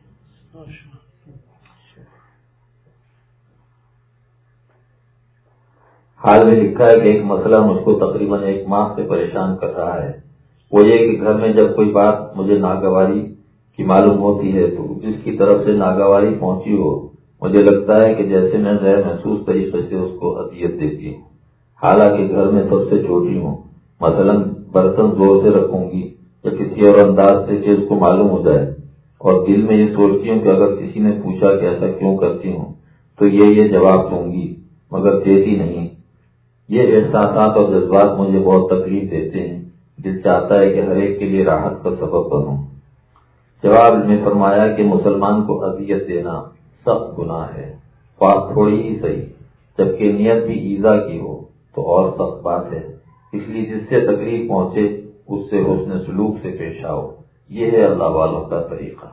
حال میں لکھا ہے کہ ایک مسئلہ مجھ کو تقریباً 1 ماہ سے پریشان کر رہا ہے، وہ یہ کہ گھر میں جب کوئی بات مجھے ناگواری کی معلوم ہوتی ہے تو جس کی طرف سے ناگواری پہنچی ہو مجھے لگتا ہے کہ جیسے میں غیر محسوس طریقے سے اس کو اذیت دیتی ہوں، حالانکہ گھر میں سب سے چھوٹی ہوں۔ مثلاً برتن زور سے رکھوں گی یا کسی اور انداز سے کہ اس کو معلوم ہو جائے، اور دل میں یہ سوچتی ہوں کہ اگر کسی نے پوچھا کہ ایسا کیوں کرتی ہوں تو یہ جواب دوں گی، مگر دیتی نہیں۔ یہ احساسات اور جذبات مجھے بہت تکلیف دیتے ہیں، دل چاہتا ہے کہ ہر ایک کے لیے راحت کا سبب بنوں۔ جواب میں فرمایا کہ مسلمان کو اذیت دینا سخت گناہ ہے، بات تھوڑی ہی صحیح، جبکہ نیت بھی ایذا کی ہو تو اور سخت بات ہے۔ اس لیے جس سے تکلیف پہنچے اس سے حسن سلوک سے پیش آؤ، یہ ہے اللہ والوں کا طریقہ۔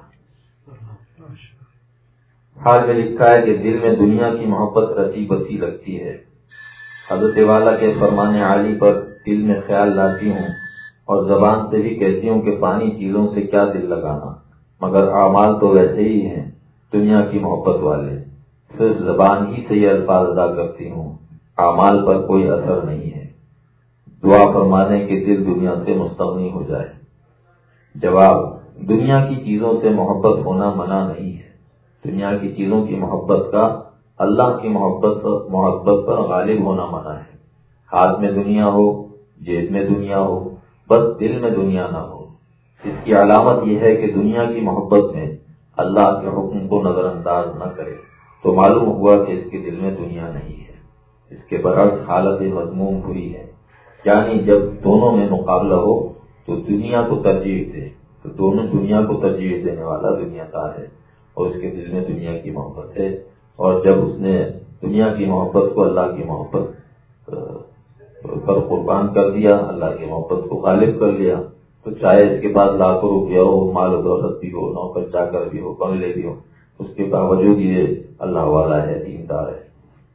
حال میں لکھا ہے کہ دل میں دنیا کی محبت رسی بسی لگتی ہے، حضرت والا کے فرمان عالی پر دل میں خیال لاتی ہوں اور زبان سے بھی کہتی ہوں کہ فانی چیزوں سے کیا دل لگانا، مگر اعمال تو ویسے ہی ہیں دنیا کی محبت والے، صرف زبان ہی سے یہ الفاظ ادا کرتی ہوں، اعمال پر کوئی اثر نہیں ہے۔ دعا فرمانے کہ دل دنیا سے مستغنی ہو جائے۔ جواب، دنیا کی چیزوں سے محبت ہونا منع نہیں ہے، دنیا کی چیزوں کی محبت کا اللہ کی محبت پر غالب ہونا منع ہے۔ ہاتھ میں دنیا ہو، جیب میں دنیا ہو، بس دل میں دنیا نہ ہو۔ اس کی علامت یہ ہے کہ دنیا کی محبت میں اللہ کے حکم کو نظر انداز نہ کرے، تو معلوم ہوا کہ اس کے دل میں دنیا نہیں ہے۔ اس کے برعکس حالت مذموم ہوئی ہے، یعنی جب دونوں میں مقابلہ ہو تو دنیا کو ترجیح دے، تو دونوں دنیا کو ترجیح دینے والا دنیا دار ہے اور اس کے دل میں دنیا کی محبت ہے، اور جب اس نے دنیا کی محبت کو اللہ کی محبت پر قربان کر دیا، اللہ کی محبت کو غالب کر لیا، تو چاہے اس کے پاس لاکھوں روپیہ ہو، مال و دولت بھی ہو، نوکر چاکر بھی ہو، بنگلے بھی ہو، اس کے باوجود یہ اللہ والا ہے، دیندار ہے۔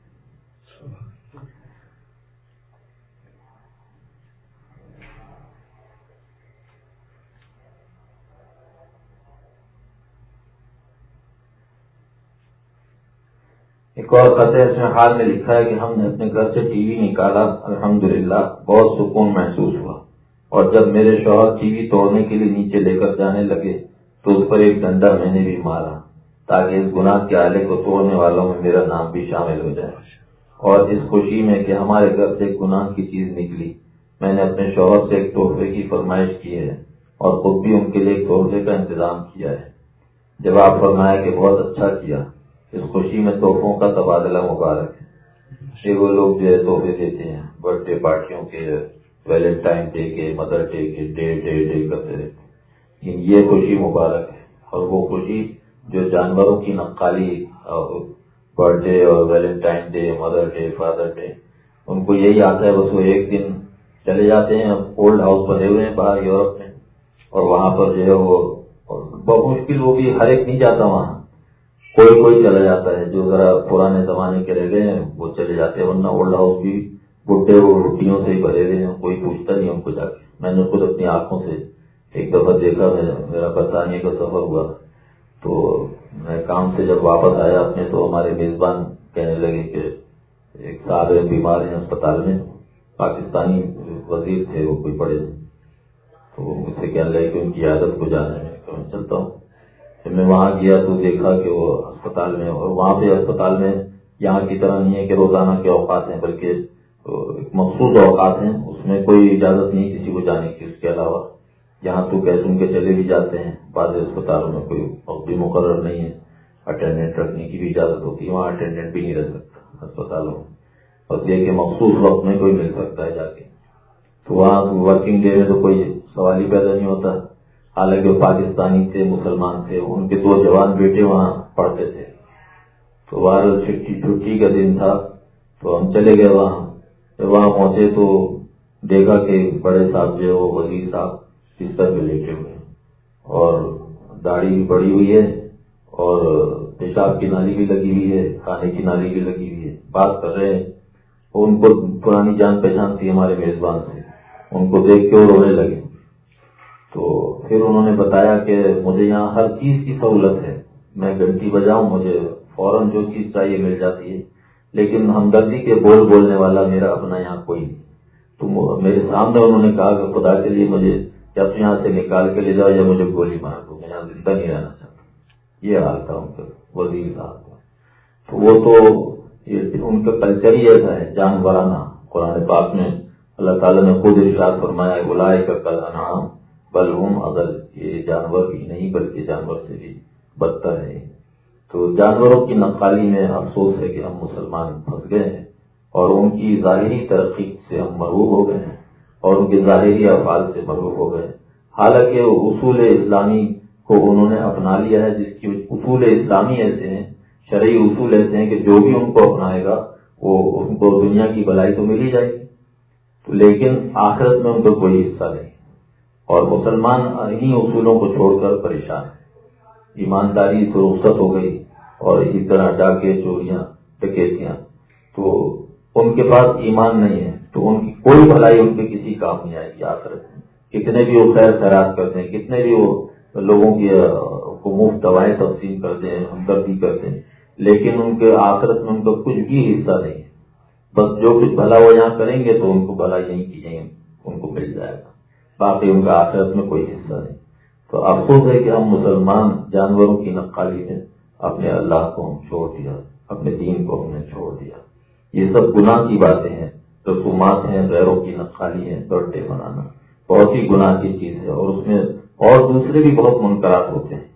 ایک اور خط ہے، اس میں حال میں لکھا ہے کہ ہم نے اپنے گھر سے ٹی وی نکالا، الحمدللہ بہت سکون محسوس ہوا، اور جب میرے شوہر ٹی وی توڑنے کے لیے نیچے لے کر جانے لگے تو اس پر ایک ڈنڈا میں نے بھی مارا تاکہ اس گناہ کے آلے کو توڑنے والوں میں میرا نام بھی شامل ہو جائے۔ اور اس خوشی میں کہ ہمارے گھر سے گناہ کی چیز نکلی، میں نے اپنے شوہر سے ایک تحفے کی فرمائش کی ہے اور خود بھی ان کے لیے ایک تحفے کا انتظام کیا ہے۔ جب آپ فرمایا کہ بہت اچھا کیا، اس خوشی میں تحفوں کا تبادلہ مبارک ہے۔ وہ لوگ جو ہے تحفے دیتے ہیں برتھ ڈے پارٹیوں کے، ویلنٹائن ڈے کے، مدر ڈے کے، ڈے کرتے رہتے ہیں، یہ خوشی مبارک ہے۔ اور وہ خوشی جو جانوروں کی نقالی، برتھ ڈے اور Valentine day, mother day, father day, ان کو یہی آتا ہے بس وہ ایک دن چلے جاتے ہیں، اولڈ ہاؤس بنے ہوئے ہیں باہر یورپ میں، اور وہاں پر جو ہے وہ بہت مشکل، وہ بھی ہر ایک نہیں جاتا وہاں، کوئی چلا جاتا ہے جو ذرا پرانے زمانے کے رہ گئے ہیں وہ چلے جاتے ہیں، ورنہ اولڈ ہاؤس بھی بڈھے وہ روٹیوں سے ہی بھرے ہوئے ہیں، کوئی پوچھتا نہیں ان کو جا کے۔ میں نے خود اپنی آنکھوں سے ایک دفعہ دیکھا، میرا برطانیہ کا سفر ہوا تو میں کام سے جب واپس آیا اپنے تو ہمارے میزبان کہنے لگے کہ ایک صاحب بیمار ہیں اسپتال میں، پاکستانی وزیر تھے وہ کوئی بڑے، تو وہ مجھ سے کہنے لگے کہ ان کی عیادت کو جانا ہے، تو میں چلتا ہوں۔ جب میں وہاں گیا تو دیکھا کہ وہ اسپتال میں، اور وہاں پہ اسپتال میں یہاں کی طرح نہیں ہے کہ روزانہ کے اوقات ہیں، بلکہ ایک مخصوص اوقات ہیں، اس میں کوئی اجازت نہیں کسی کو جانے کی۔ اس کے علاوہ یہاں تو کہہ سن کے چلے بھی جاتے ہیں، بعض اسپتالوں میں کوئی وقت بھی مقرر نہیں ہے، اٹینڈنٹ رکھنے کی بھی اجازت ہوتی ہے، وہاں اٹینڈنٹ بھی نہیں رکھ سکتا اسپتالوں میں، بس یہ کہ مخصوص وقت میں کوئی مل سکتا ہے جا کے۔ تو وہاں ورکنگ ڈے میں تو کوئی سوال ہی پیدا نہیں ہوتا، حالانکہ وہ پاکستانی تھے، مسلمان تھے، ان کے 2 جوان بیٹے وہاں پڑھتے تھے، تو وہاں چھٹی کا دن تھا تو ہم چلے گئے وہاں۔ جب وہاں پہنچے تو دیکھا کہ بڑے صاحب جو وہ وزیر صاحب بستر پہ لیٹے ہوئے ہیں، اور داڑھی بھی بڑی ہوئی ہے، اور پیشاب کی نالی بھی لگی ہوئی ہے، کھانے کی نالی بھی لگی ہوئی ہے، بات کر رہے ہیں۔ ان کو پرانی جان پہچان تھی ہمارے میزبان سے، ان کو دیکھ کے وہ رونے لگے۔ تو پھر انہوں نے بتایا کہ مجھے یہاں ہر چیز کی سہولت ہے، میں گھنٹی بجاؤں مجھے فوراً جو چیز چاہیے مل جاتی ہے، لیکن ہمدردی کے بولنے والا میرا اپنا یہاں کوئی نہیں۔ تو میرے سامنے انہوں نے کہا کہ خدا کے لیے مجھے یا تو یہاں سے نکال کے لے جاؤ یا مجھے گولی مار دو، میں یہاں زندہ نہیں رہنا چاہتا۔ یہ حال تھا ان کا، وزیر صاحب کا۔ تو وہ تو ان کا کلچر ہی ایسا ہے جانورانہ۔ قرآن پاک میں اللہ تعالیٰ نے خود ارشاد فرمایا اولئک کالانعام بل ہم اضل، یہ جانور بھی نہیں بلکہ جانور سے بھی بدتر ہے۔ تو جانوروں کی نقالی میں افسوس ہے کہ ہم مسلمان پھنس گئے ہیں، اور ان کی ظاہری ترقی سے ہم مرغوب ہو گئے ہیں، اور ان کے ظاہری افعال سے مرغوب ہو گئے ہیں، حالانکہ اصول اسلامی کو انہوں نے اپنا لیا ہے، جس کی اصول اسلامی ایسے ہیں، شرعی اصول ایسے ہیں کہ جو بھی ان کو اپنائے گا وہ ان کو دنیا کی بھلائی تو مل ہی جائے گی، تو لیکن آخرت میں ان کو کوئی حصہ نہیں، اور مسلمان انہی اصولوں کو چھوڑ کر پریشان ہیں۔ ایمانداری سے رخصت ہو گئی، اور اسی طرح ڈاکے، چوریاں، ڈکیتیاں، تو ان کے پاس ایمان نہیں ہے، تو ان کی کوئی بھلائی ان کے کسی کام نہیں آئے گی آخرت میں۔ کتنے بھی وہ خیر خیرات کرتے ہیں، کتنے بھی وہ لوگوں کی کو مفت دوائیں تقسیم کرتے ہیں، ہمدردی کرتے ہیں، لیکن ان کے آخرت میں ان کا کچھ بھی حصہ نہیں ہے۔ بس جو کچھ بھلا وہ یہاں کریں گے تو ان کو بھلا یہیں کی یہیں ان کو مل جائے گا، باقی ان کا آخرت میں کوئی حصہ نہیں۔ تو افسوس ہے کہ ہم مسلمان جانوروں کی نقالی میں اپنے اللہ کو ہم چھوڑ دیا، اپنے دین کو ہم نے چھوڑ دیا۔ یہ سب گناہ کی باتیں ہیں، رسومات ہیں، غیروں کی نقالی ہے، برتھ ڈے منانا بہت ہی گناہ کی چیز ہے، اور اس میں اور دوسرے بھی بہت منکرات ہوتے ہیں۔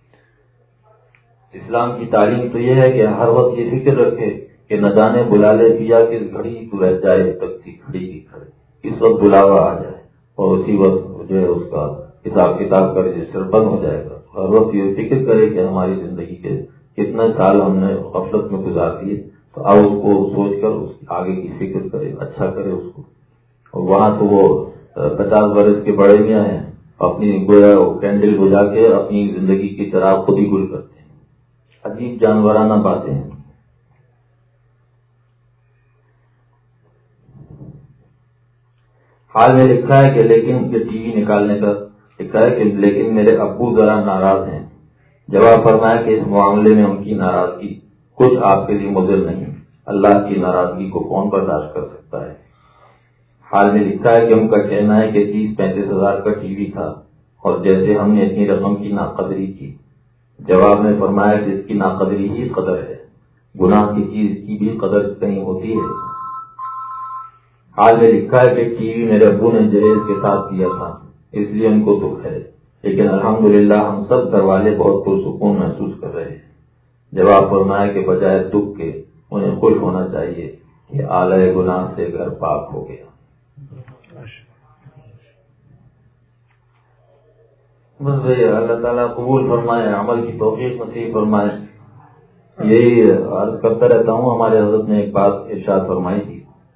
اسلام کی تعلیم تو یہ ہے کہ ہر وقت یہ فکر رکھے کہ نہ جانے بلا لے پیا کس گھڑی تو رہ جائے تک کی کھڑی کی کھڑی، اس وقت بلاوا آ جائے اور اسی وقت جو ہے اس کا حساب کتاب کا رجسٹر بند ہو جائے گا۔ ہر وقت یہ فکر کرے کہ ہماری زندگی کے کتنے سال ہم نے غفلت میں گزار دیے، تو اب اس کو سوچ کر اس آگے کی فکر کرے، اچھا کرے اس کو۔ اور وہاں تو وہ 50 برس کے بڑے میاں ہیں، اپنی گویا کینڈل بجھا کے اپنی زندگی کی طرح خود ہی گل کرتے ہیں، عجیب جانورانہ باتیں ہیں۔ حال میں لکھا ہے کہ لیکن یہ ٹی وی نکالنے کا لکھا ہے کہ لیکن میرے ابو ذرا ناراض ہیں۔ جواب فرمایا کہ اس معاملے میں ان کی ناراضگی کچھ آپ کے لیے مضر نہیں، اللہ کی ناراضگی کو کون برداشت کر سکتا ہے۔ حال میں لکھا ہے کہ ان کا کہنا ہے کہ 30-35 ہزار کا ٹی وی تھا، اور جیسے ہم نے اتنی رقم کی ناقدری کی، جواب میں فرمایا کہ اس کی ناقدری ہی قدر ہے، گناہ کی چیز کی بھی قدر کہیں ہوتی ہے۔ حال میں لکھا ہے کہ ٹی وی میرے ابو نے جہیز کے ساتھ دیا تھا، اس لیے ان کو دکھ ہے، لیکن الحمدللہ ہم سب گھر والے بہت پرسکون محسوس کر رہے ہیں۔ جواب فرمایا کہ بجائے دکھ کے انہیں خوش ہونا چاہیے کہ آلۂ گناہ سے گھر پاک ہو گیا۔ بس بھائی اللہ تعالیٰ قبول فرمائے، عمل کی توفیق نصیب فرمائے۔ یہی عرض کرتا رہتا ہوں، ہمارے حضرت نے ایک بات ارشاد فرمائی تھی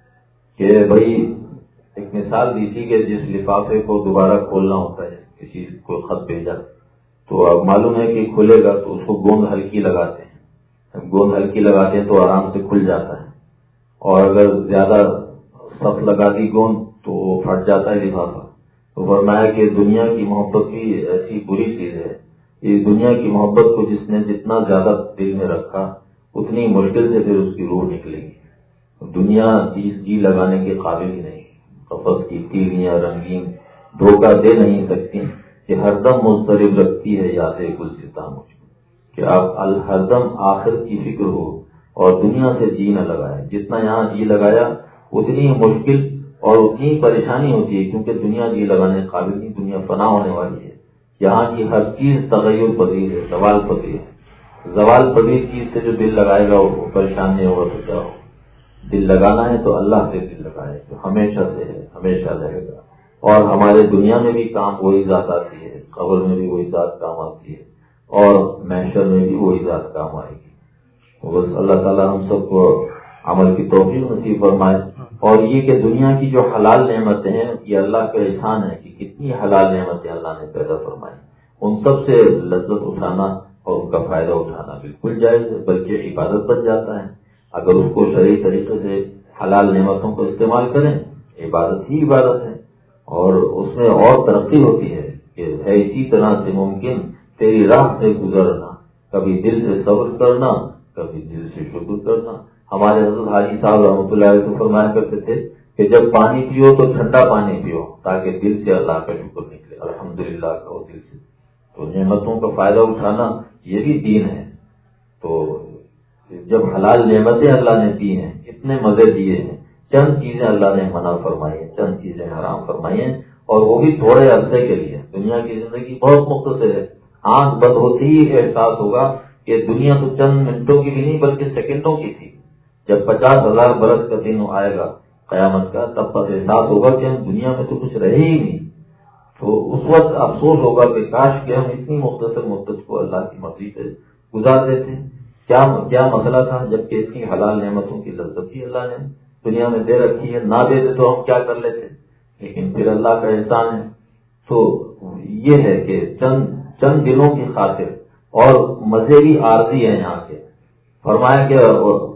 کہ بھائی ایک مثال دی تھی کہ جس لفافے کو دوبارہ کھولنا ہوتا ہے، کسی کو خط بھیجا تو اب معلوم ہے کہ کھلے گا تو اس کو گوند ہلکی لگاتے ہیں، گوند ہلکی لگاتے ہیں تو آرام سے کھل جاتا ہے، اور اگر زیادہ سخت لگا دی گوند تو وہ پھٹ جاتا ہے لفافہ۔ تو فرمایا کہ دنیا کی محبت بھی ایسی بری چیز ہے، اس دنیا کی محبت کو جس نے جتنا زیادہ دل میں رکھا اتنی مشکل سے پھر اس کی روح نکلے گی۔ دنیا جی لگانے کے قابل ہی نہیں، قفس کی تیلیاں رنگین دھوکہ دے نہیں سکتی کہ ہر دم مضطرب رکھتی ہے یاد گلستاں مجھ کو، کہ آپ ہر دم آخر کی فکر ہو اور دنیا سے جی نہ لگائے، جتنا یہاں جی لگایا اتنی مشکل اور اتنی پریشانی ہوتی ہے، کیونکہ دنیا جی لگانے کے قابل نہیں، دنیا فنا ہونے والی ہے، یہاں کی ہر چیز تغیر پذیر ہے، زوال پذیر ہے، زوال پذیر چیز سے جو دل لگائے گا وہ پریشان نہیں ہوگا تو کیا ہو۔ دل لگانا ہے تو اللہ سے دل لگائے، جو ہمیشہ سے ہے ہمیشہ رہے گا، اور ہمارے دنیا میں بھی کام وہی ذات آتی ہے، قبر میں بھی وہی ذات کام آتی ہے، اور محشر میں بھی وہی ذات کام آئے گی۔ بس اللہ تعالیٰ ہم سب کو عمل کی توفیق نصیب فرمائے۔ اور یہ کہ دنیا کی جو حلال نعمتیں ہیں یہ اللہ کا احسان ہے کہ کتنی حلال نعمتیں اللہ نے پیدا فرمائی، ان سب سے لذت اٹھانا اور ان کا فائدہ اٹھانا بالکل جائز ہے، بلکہ عبادت بن جاتا ہے۔ اگر اس کو صحیح طریقے سے حلال نعمتوں کو استعمال کریں، عبادت ہی عبادت ہے، اور اس میں اور ترقی ہوتی ہے کہ ہے اسی طرح سے ممکن تیری راہ سے گزرنا، کبھی دل سے صبر کرنا، کبھی دل سے شکر کرنا۔ ہمارے حضرت حاجی صاحب رحمۃ اللہ علیہ کو فرمایا کرتے تھے کہ جب پانی پیو تو ٹھنڈا پانی پیو تاکہ دل سے اللہ کا شکر نکلے، الحمدللہ کہو دل سے۔ تو نعمتوں کا فائدہ اٹھانا یہ بھی دین ہے۔ تو جب حلال نعمتیں اللہ نے دی ہیں، اتنے مزے دیے ہیں، چند چیزیں اللہ نے منع فرمائی ہیں، چند چیزیں حرام فرمائی ہیں، اور وہ بھی تھوڑے عرصے کے لیے۔ دنیا کی زندگی بہت مختصر ہے، آنکھ بند ہوتی ہی احساس ہوگا کہ دنیا تو چند منٹوں کی بھی نہیں بلکہ سیکنڈوں کی تھی۔ جب 50,000 برس کا دن آئے گا قیامت کا، تب تک احساس ہوگا کہ ہم دنیا میں تو کچھ رہے ہی نہیں۔ تو اس وقت افسوس ہوگا کہ کاش کہ ہم اتنی مختصر مدت کو اللہ کی مرضی سے گزار دیتے۔ کیا مسئلہ تھا جبکہ اتنی حلال نعمتوں کی لذت ہی اللہ نے دنیا میں دے رکھی ہے، نہ دیتے تو ہم کیا کر لیتے، لیکن پھر اللہ کا احسان ہے۔ تو یہ ہے کہ چند دنوں کی خاطر، اور مزے بھی عارضی ہیں یہاں کے۔ فرمایا کہ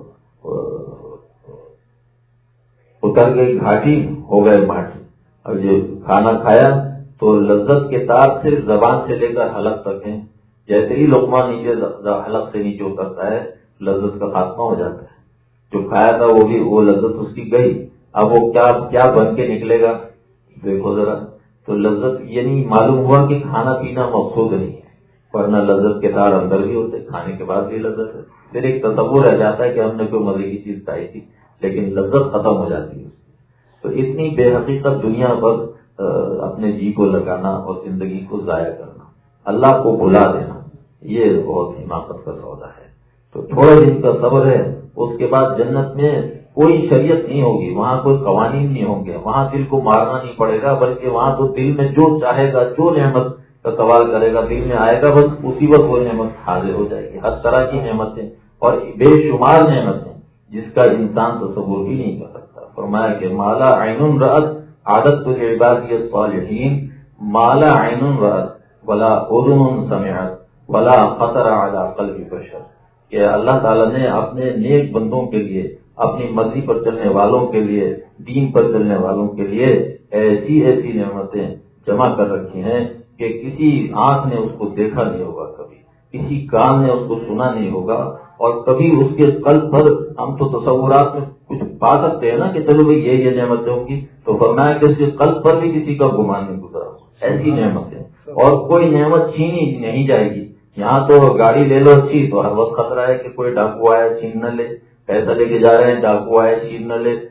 اتر گئی گھاٹی ہو گئے ماٹی، اب جو کھانا کھایا تو لذت کے تار صرف زبان سے لے کر حلق تک ہیں، جیسے ہی لقمہ نیچے حلق سے نیچے اترتا ہے لذت کا خاتمہ ہو جاتا ہے۔ جو کھایا تھا وہ لذت اس کی گئی، اب وہ کیا بن کے نکلے گا دیکھو ذرا۔ تو لذت یعنی معلوم ہوا کہ کھانا پینا مقصود نہیں ہے، ورنہ لذت کے تار اندر بھی ہوتے، کھانے کے بعد بھی لذت ہے۔ پھر ایک تصور رہ جاتا ہے کہ ہم نے کوئی مزے کی چیز کھائی تھی، لیکن لذت ختم ہو جاتی ہے۔ تو اتنی بے حقیقت دنیا پر اپنے جی کو لگانا اور زندگی کو ضائع کرنا، اللہ کو بھلا دینا، یہ بہت حماقت کا سودا ہے۔ تو تھوڑے دن کا صبر ہے، اس کے بعد جنت میں کوئی شریعت نہیں ہوگی، وہاں کوئی قوانین نہیں ہوں گے، وہاں دل کو مارنا نہیں پڑے گا، بلکہ وہاں تو دل میں جو چاہے گا، جو نعمت کا سوال کرے گا دل میں آئے گا، بس اسی وقت وہ نعمت حاضر ہو جائے گی۔ ہر طرح کی نعمتیں اور بے شمار نعمتیں جس کا انسان تصور بھی نہیں کر سکتا۔ فرمایا کہ مالا عین رأت عادت العبادی الصالحین، مالا عین رأت ولا اذن سمعت ولا خطر علی قلب بشر، کہ اللہ تعالیٰ نے اپنے نیک بندوں کے لیے، اپنی مرضی پر چلنے والوں کے لیے، دین پر چلنے والوں کے لیے ایسی ایسی نعمتیں جمع کر رکھی ہیں کہ کسی آنکھ نے اس کو دیکھا نہیں ہوگا، کبھی کسی کان نے اس کو سنا نہیں ہوگا، اور کبھی اس کے قلب پر ہم تو تصورات میں کچھ پا سکتے ہیں نا کہ چلو بھائی یہ نعمتیں ہوں گی، تو فرمایا کہ اس کے قلب پر بھی کسی کا گمان نہیں گزرا، ایسی نعمتیں، اور کوئی نعمت چھینی نہیں جائے گی۔ یہاں تو گاڑی لے لو اچھی، تو ہر وقت خطرہ ہے کہ کوئی ڈاکو آئے چھین نہ لے، پیسہ لے کے جا رہے ہیں ڈاکو آئے چھین نہ لے،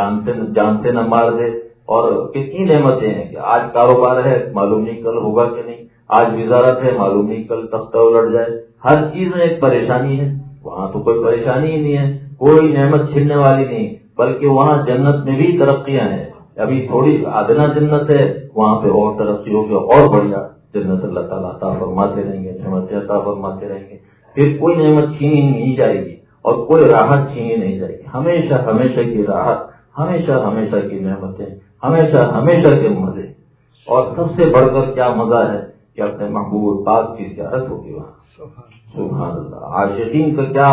جانتے نہ مار دے۔ اور کتنی نعمتیں ہیں کہ آج کاروبار ہے، معلوم نہیں کل ہوگا کہ نہیں، آج وزارت ہے، معلوم نہیں کل تختہ الٹ جائے، ہر چیز میں ایک پریشانی ہے۔ وہاں تو کوئی پریشانی ہی نہیں ہے، کوئی نعمت چھیننے والی نہیں، بلکہ وہاں جنت میں بھی ترقیاں ہیں۔ ابھی تھوڑی ادنا جنت ہے، وہاں پہ اور ترقی ہوگی، اور بڑھیا جنت اللہ تعالیٰ عطا فرماتے رہیں گے، نعمتیں عطا فرماتے رہیں گے۔ پھر کوئی نعمت چھینی نہیں جائے گی اور کوئی راحت چھینی نہیں جائے گی، ہمیشہ ہمیشہ کی راحت، ہمیشہ ہمیشہ کی نعمتیں، ہمیشہ ہمیشہ کے مزے۔ اور سب سے بڑھ کر کیا مزہ ہے کہ اپنے محبوب پاک کی زیارت ہوگی وہاں۔ سبحان اللہ، عاشقین کا کیا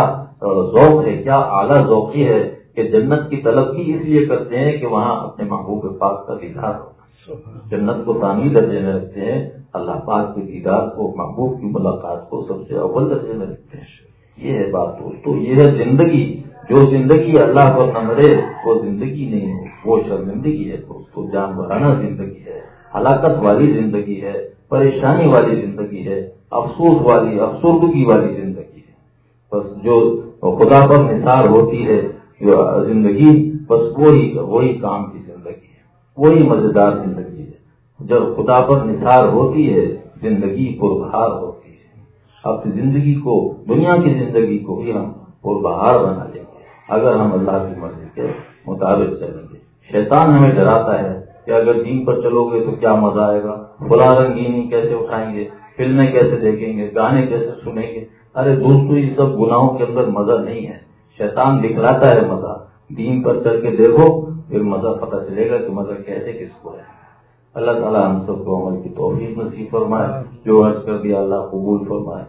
ذوق ہے، کیا اعلیٰ ذوقی ہے کہ جنت کی طلب کی اس لیے کرتے ہیں کہ وہاں اپنے محبوب پاک کا دیدار ہو۔ جنت کو ثانی درجے میں رکھتے ہیں، اللہ پاک کے دیدار کو، محبوب کی ملاقات کو سب سے اول درجے میں رکھتے ہیں۔ یہ ہے بات دوستو، یہ ہے زندگی۔ جو زندگی اللہ پر نہ مرے وہ زندگی نہیں ہے، وہ شرمندگی ہے دوستو، جانورانہ زندگی ہے، ہلاکت والی زندگی ہے، پریشانی والی زندگی ہے، افسوس والی، افسردگی والی زندگی ہے۔ بس جو خدا پر نثار ہوتی ہے جو زندگی، بس وہی کام کی زندگی ہے، وہی مزیدار زندگی ہے۔ جب خدا پر نثار ہوتی ہے زندگی پربہار ہوتی ہے۔ اب زندگی کو، دنیا کی زندگی کو بھی ہم پربہار بنا لیں گے اگر ہم اللہ کی مرضی کے مطابق چلیں گے۔ شیطان ہمیں ڈراتا ہے کہ اگر دین پر چلو گے تو کیا مزہ آئے گا، فلاں رنگینی کیسے اٹھائیں گے، فلمیں کیسے دیکھیں گے، گانے کیسے سنیں گے۔ ارے دوستو، یہ سب گناہوں کے اندر مزہ نہیں ہے، شیطان دکھلاتا ہے مزہ۔ دین پر چل کے دیکھو، پھر مزہ پتہ چلے گا کہ مزہ کیسے کس کو ہے۔ اللہ تعالیٰ ہم سب کو عمل کی توفیق نصیب فرمائے، جو عرض کر دیا اللہ قبول فرمائے۔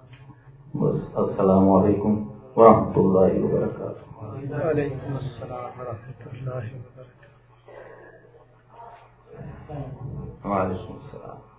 بس، السلام علیکم ورحمۃ اللہ وبرکاتہ۔ وعلیکم السلام ورحمۃ اللہ وبرکاتہ۔ وعلیکم السلام۔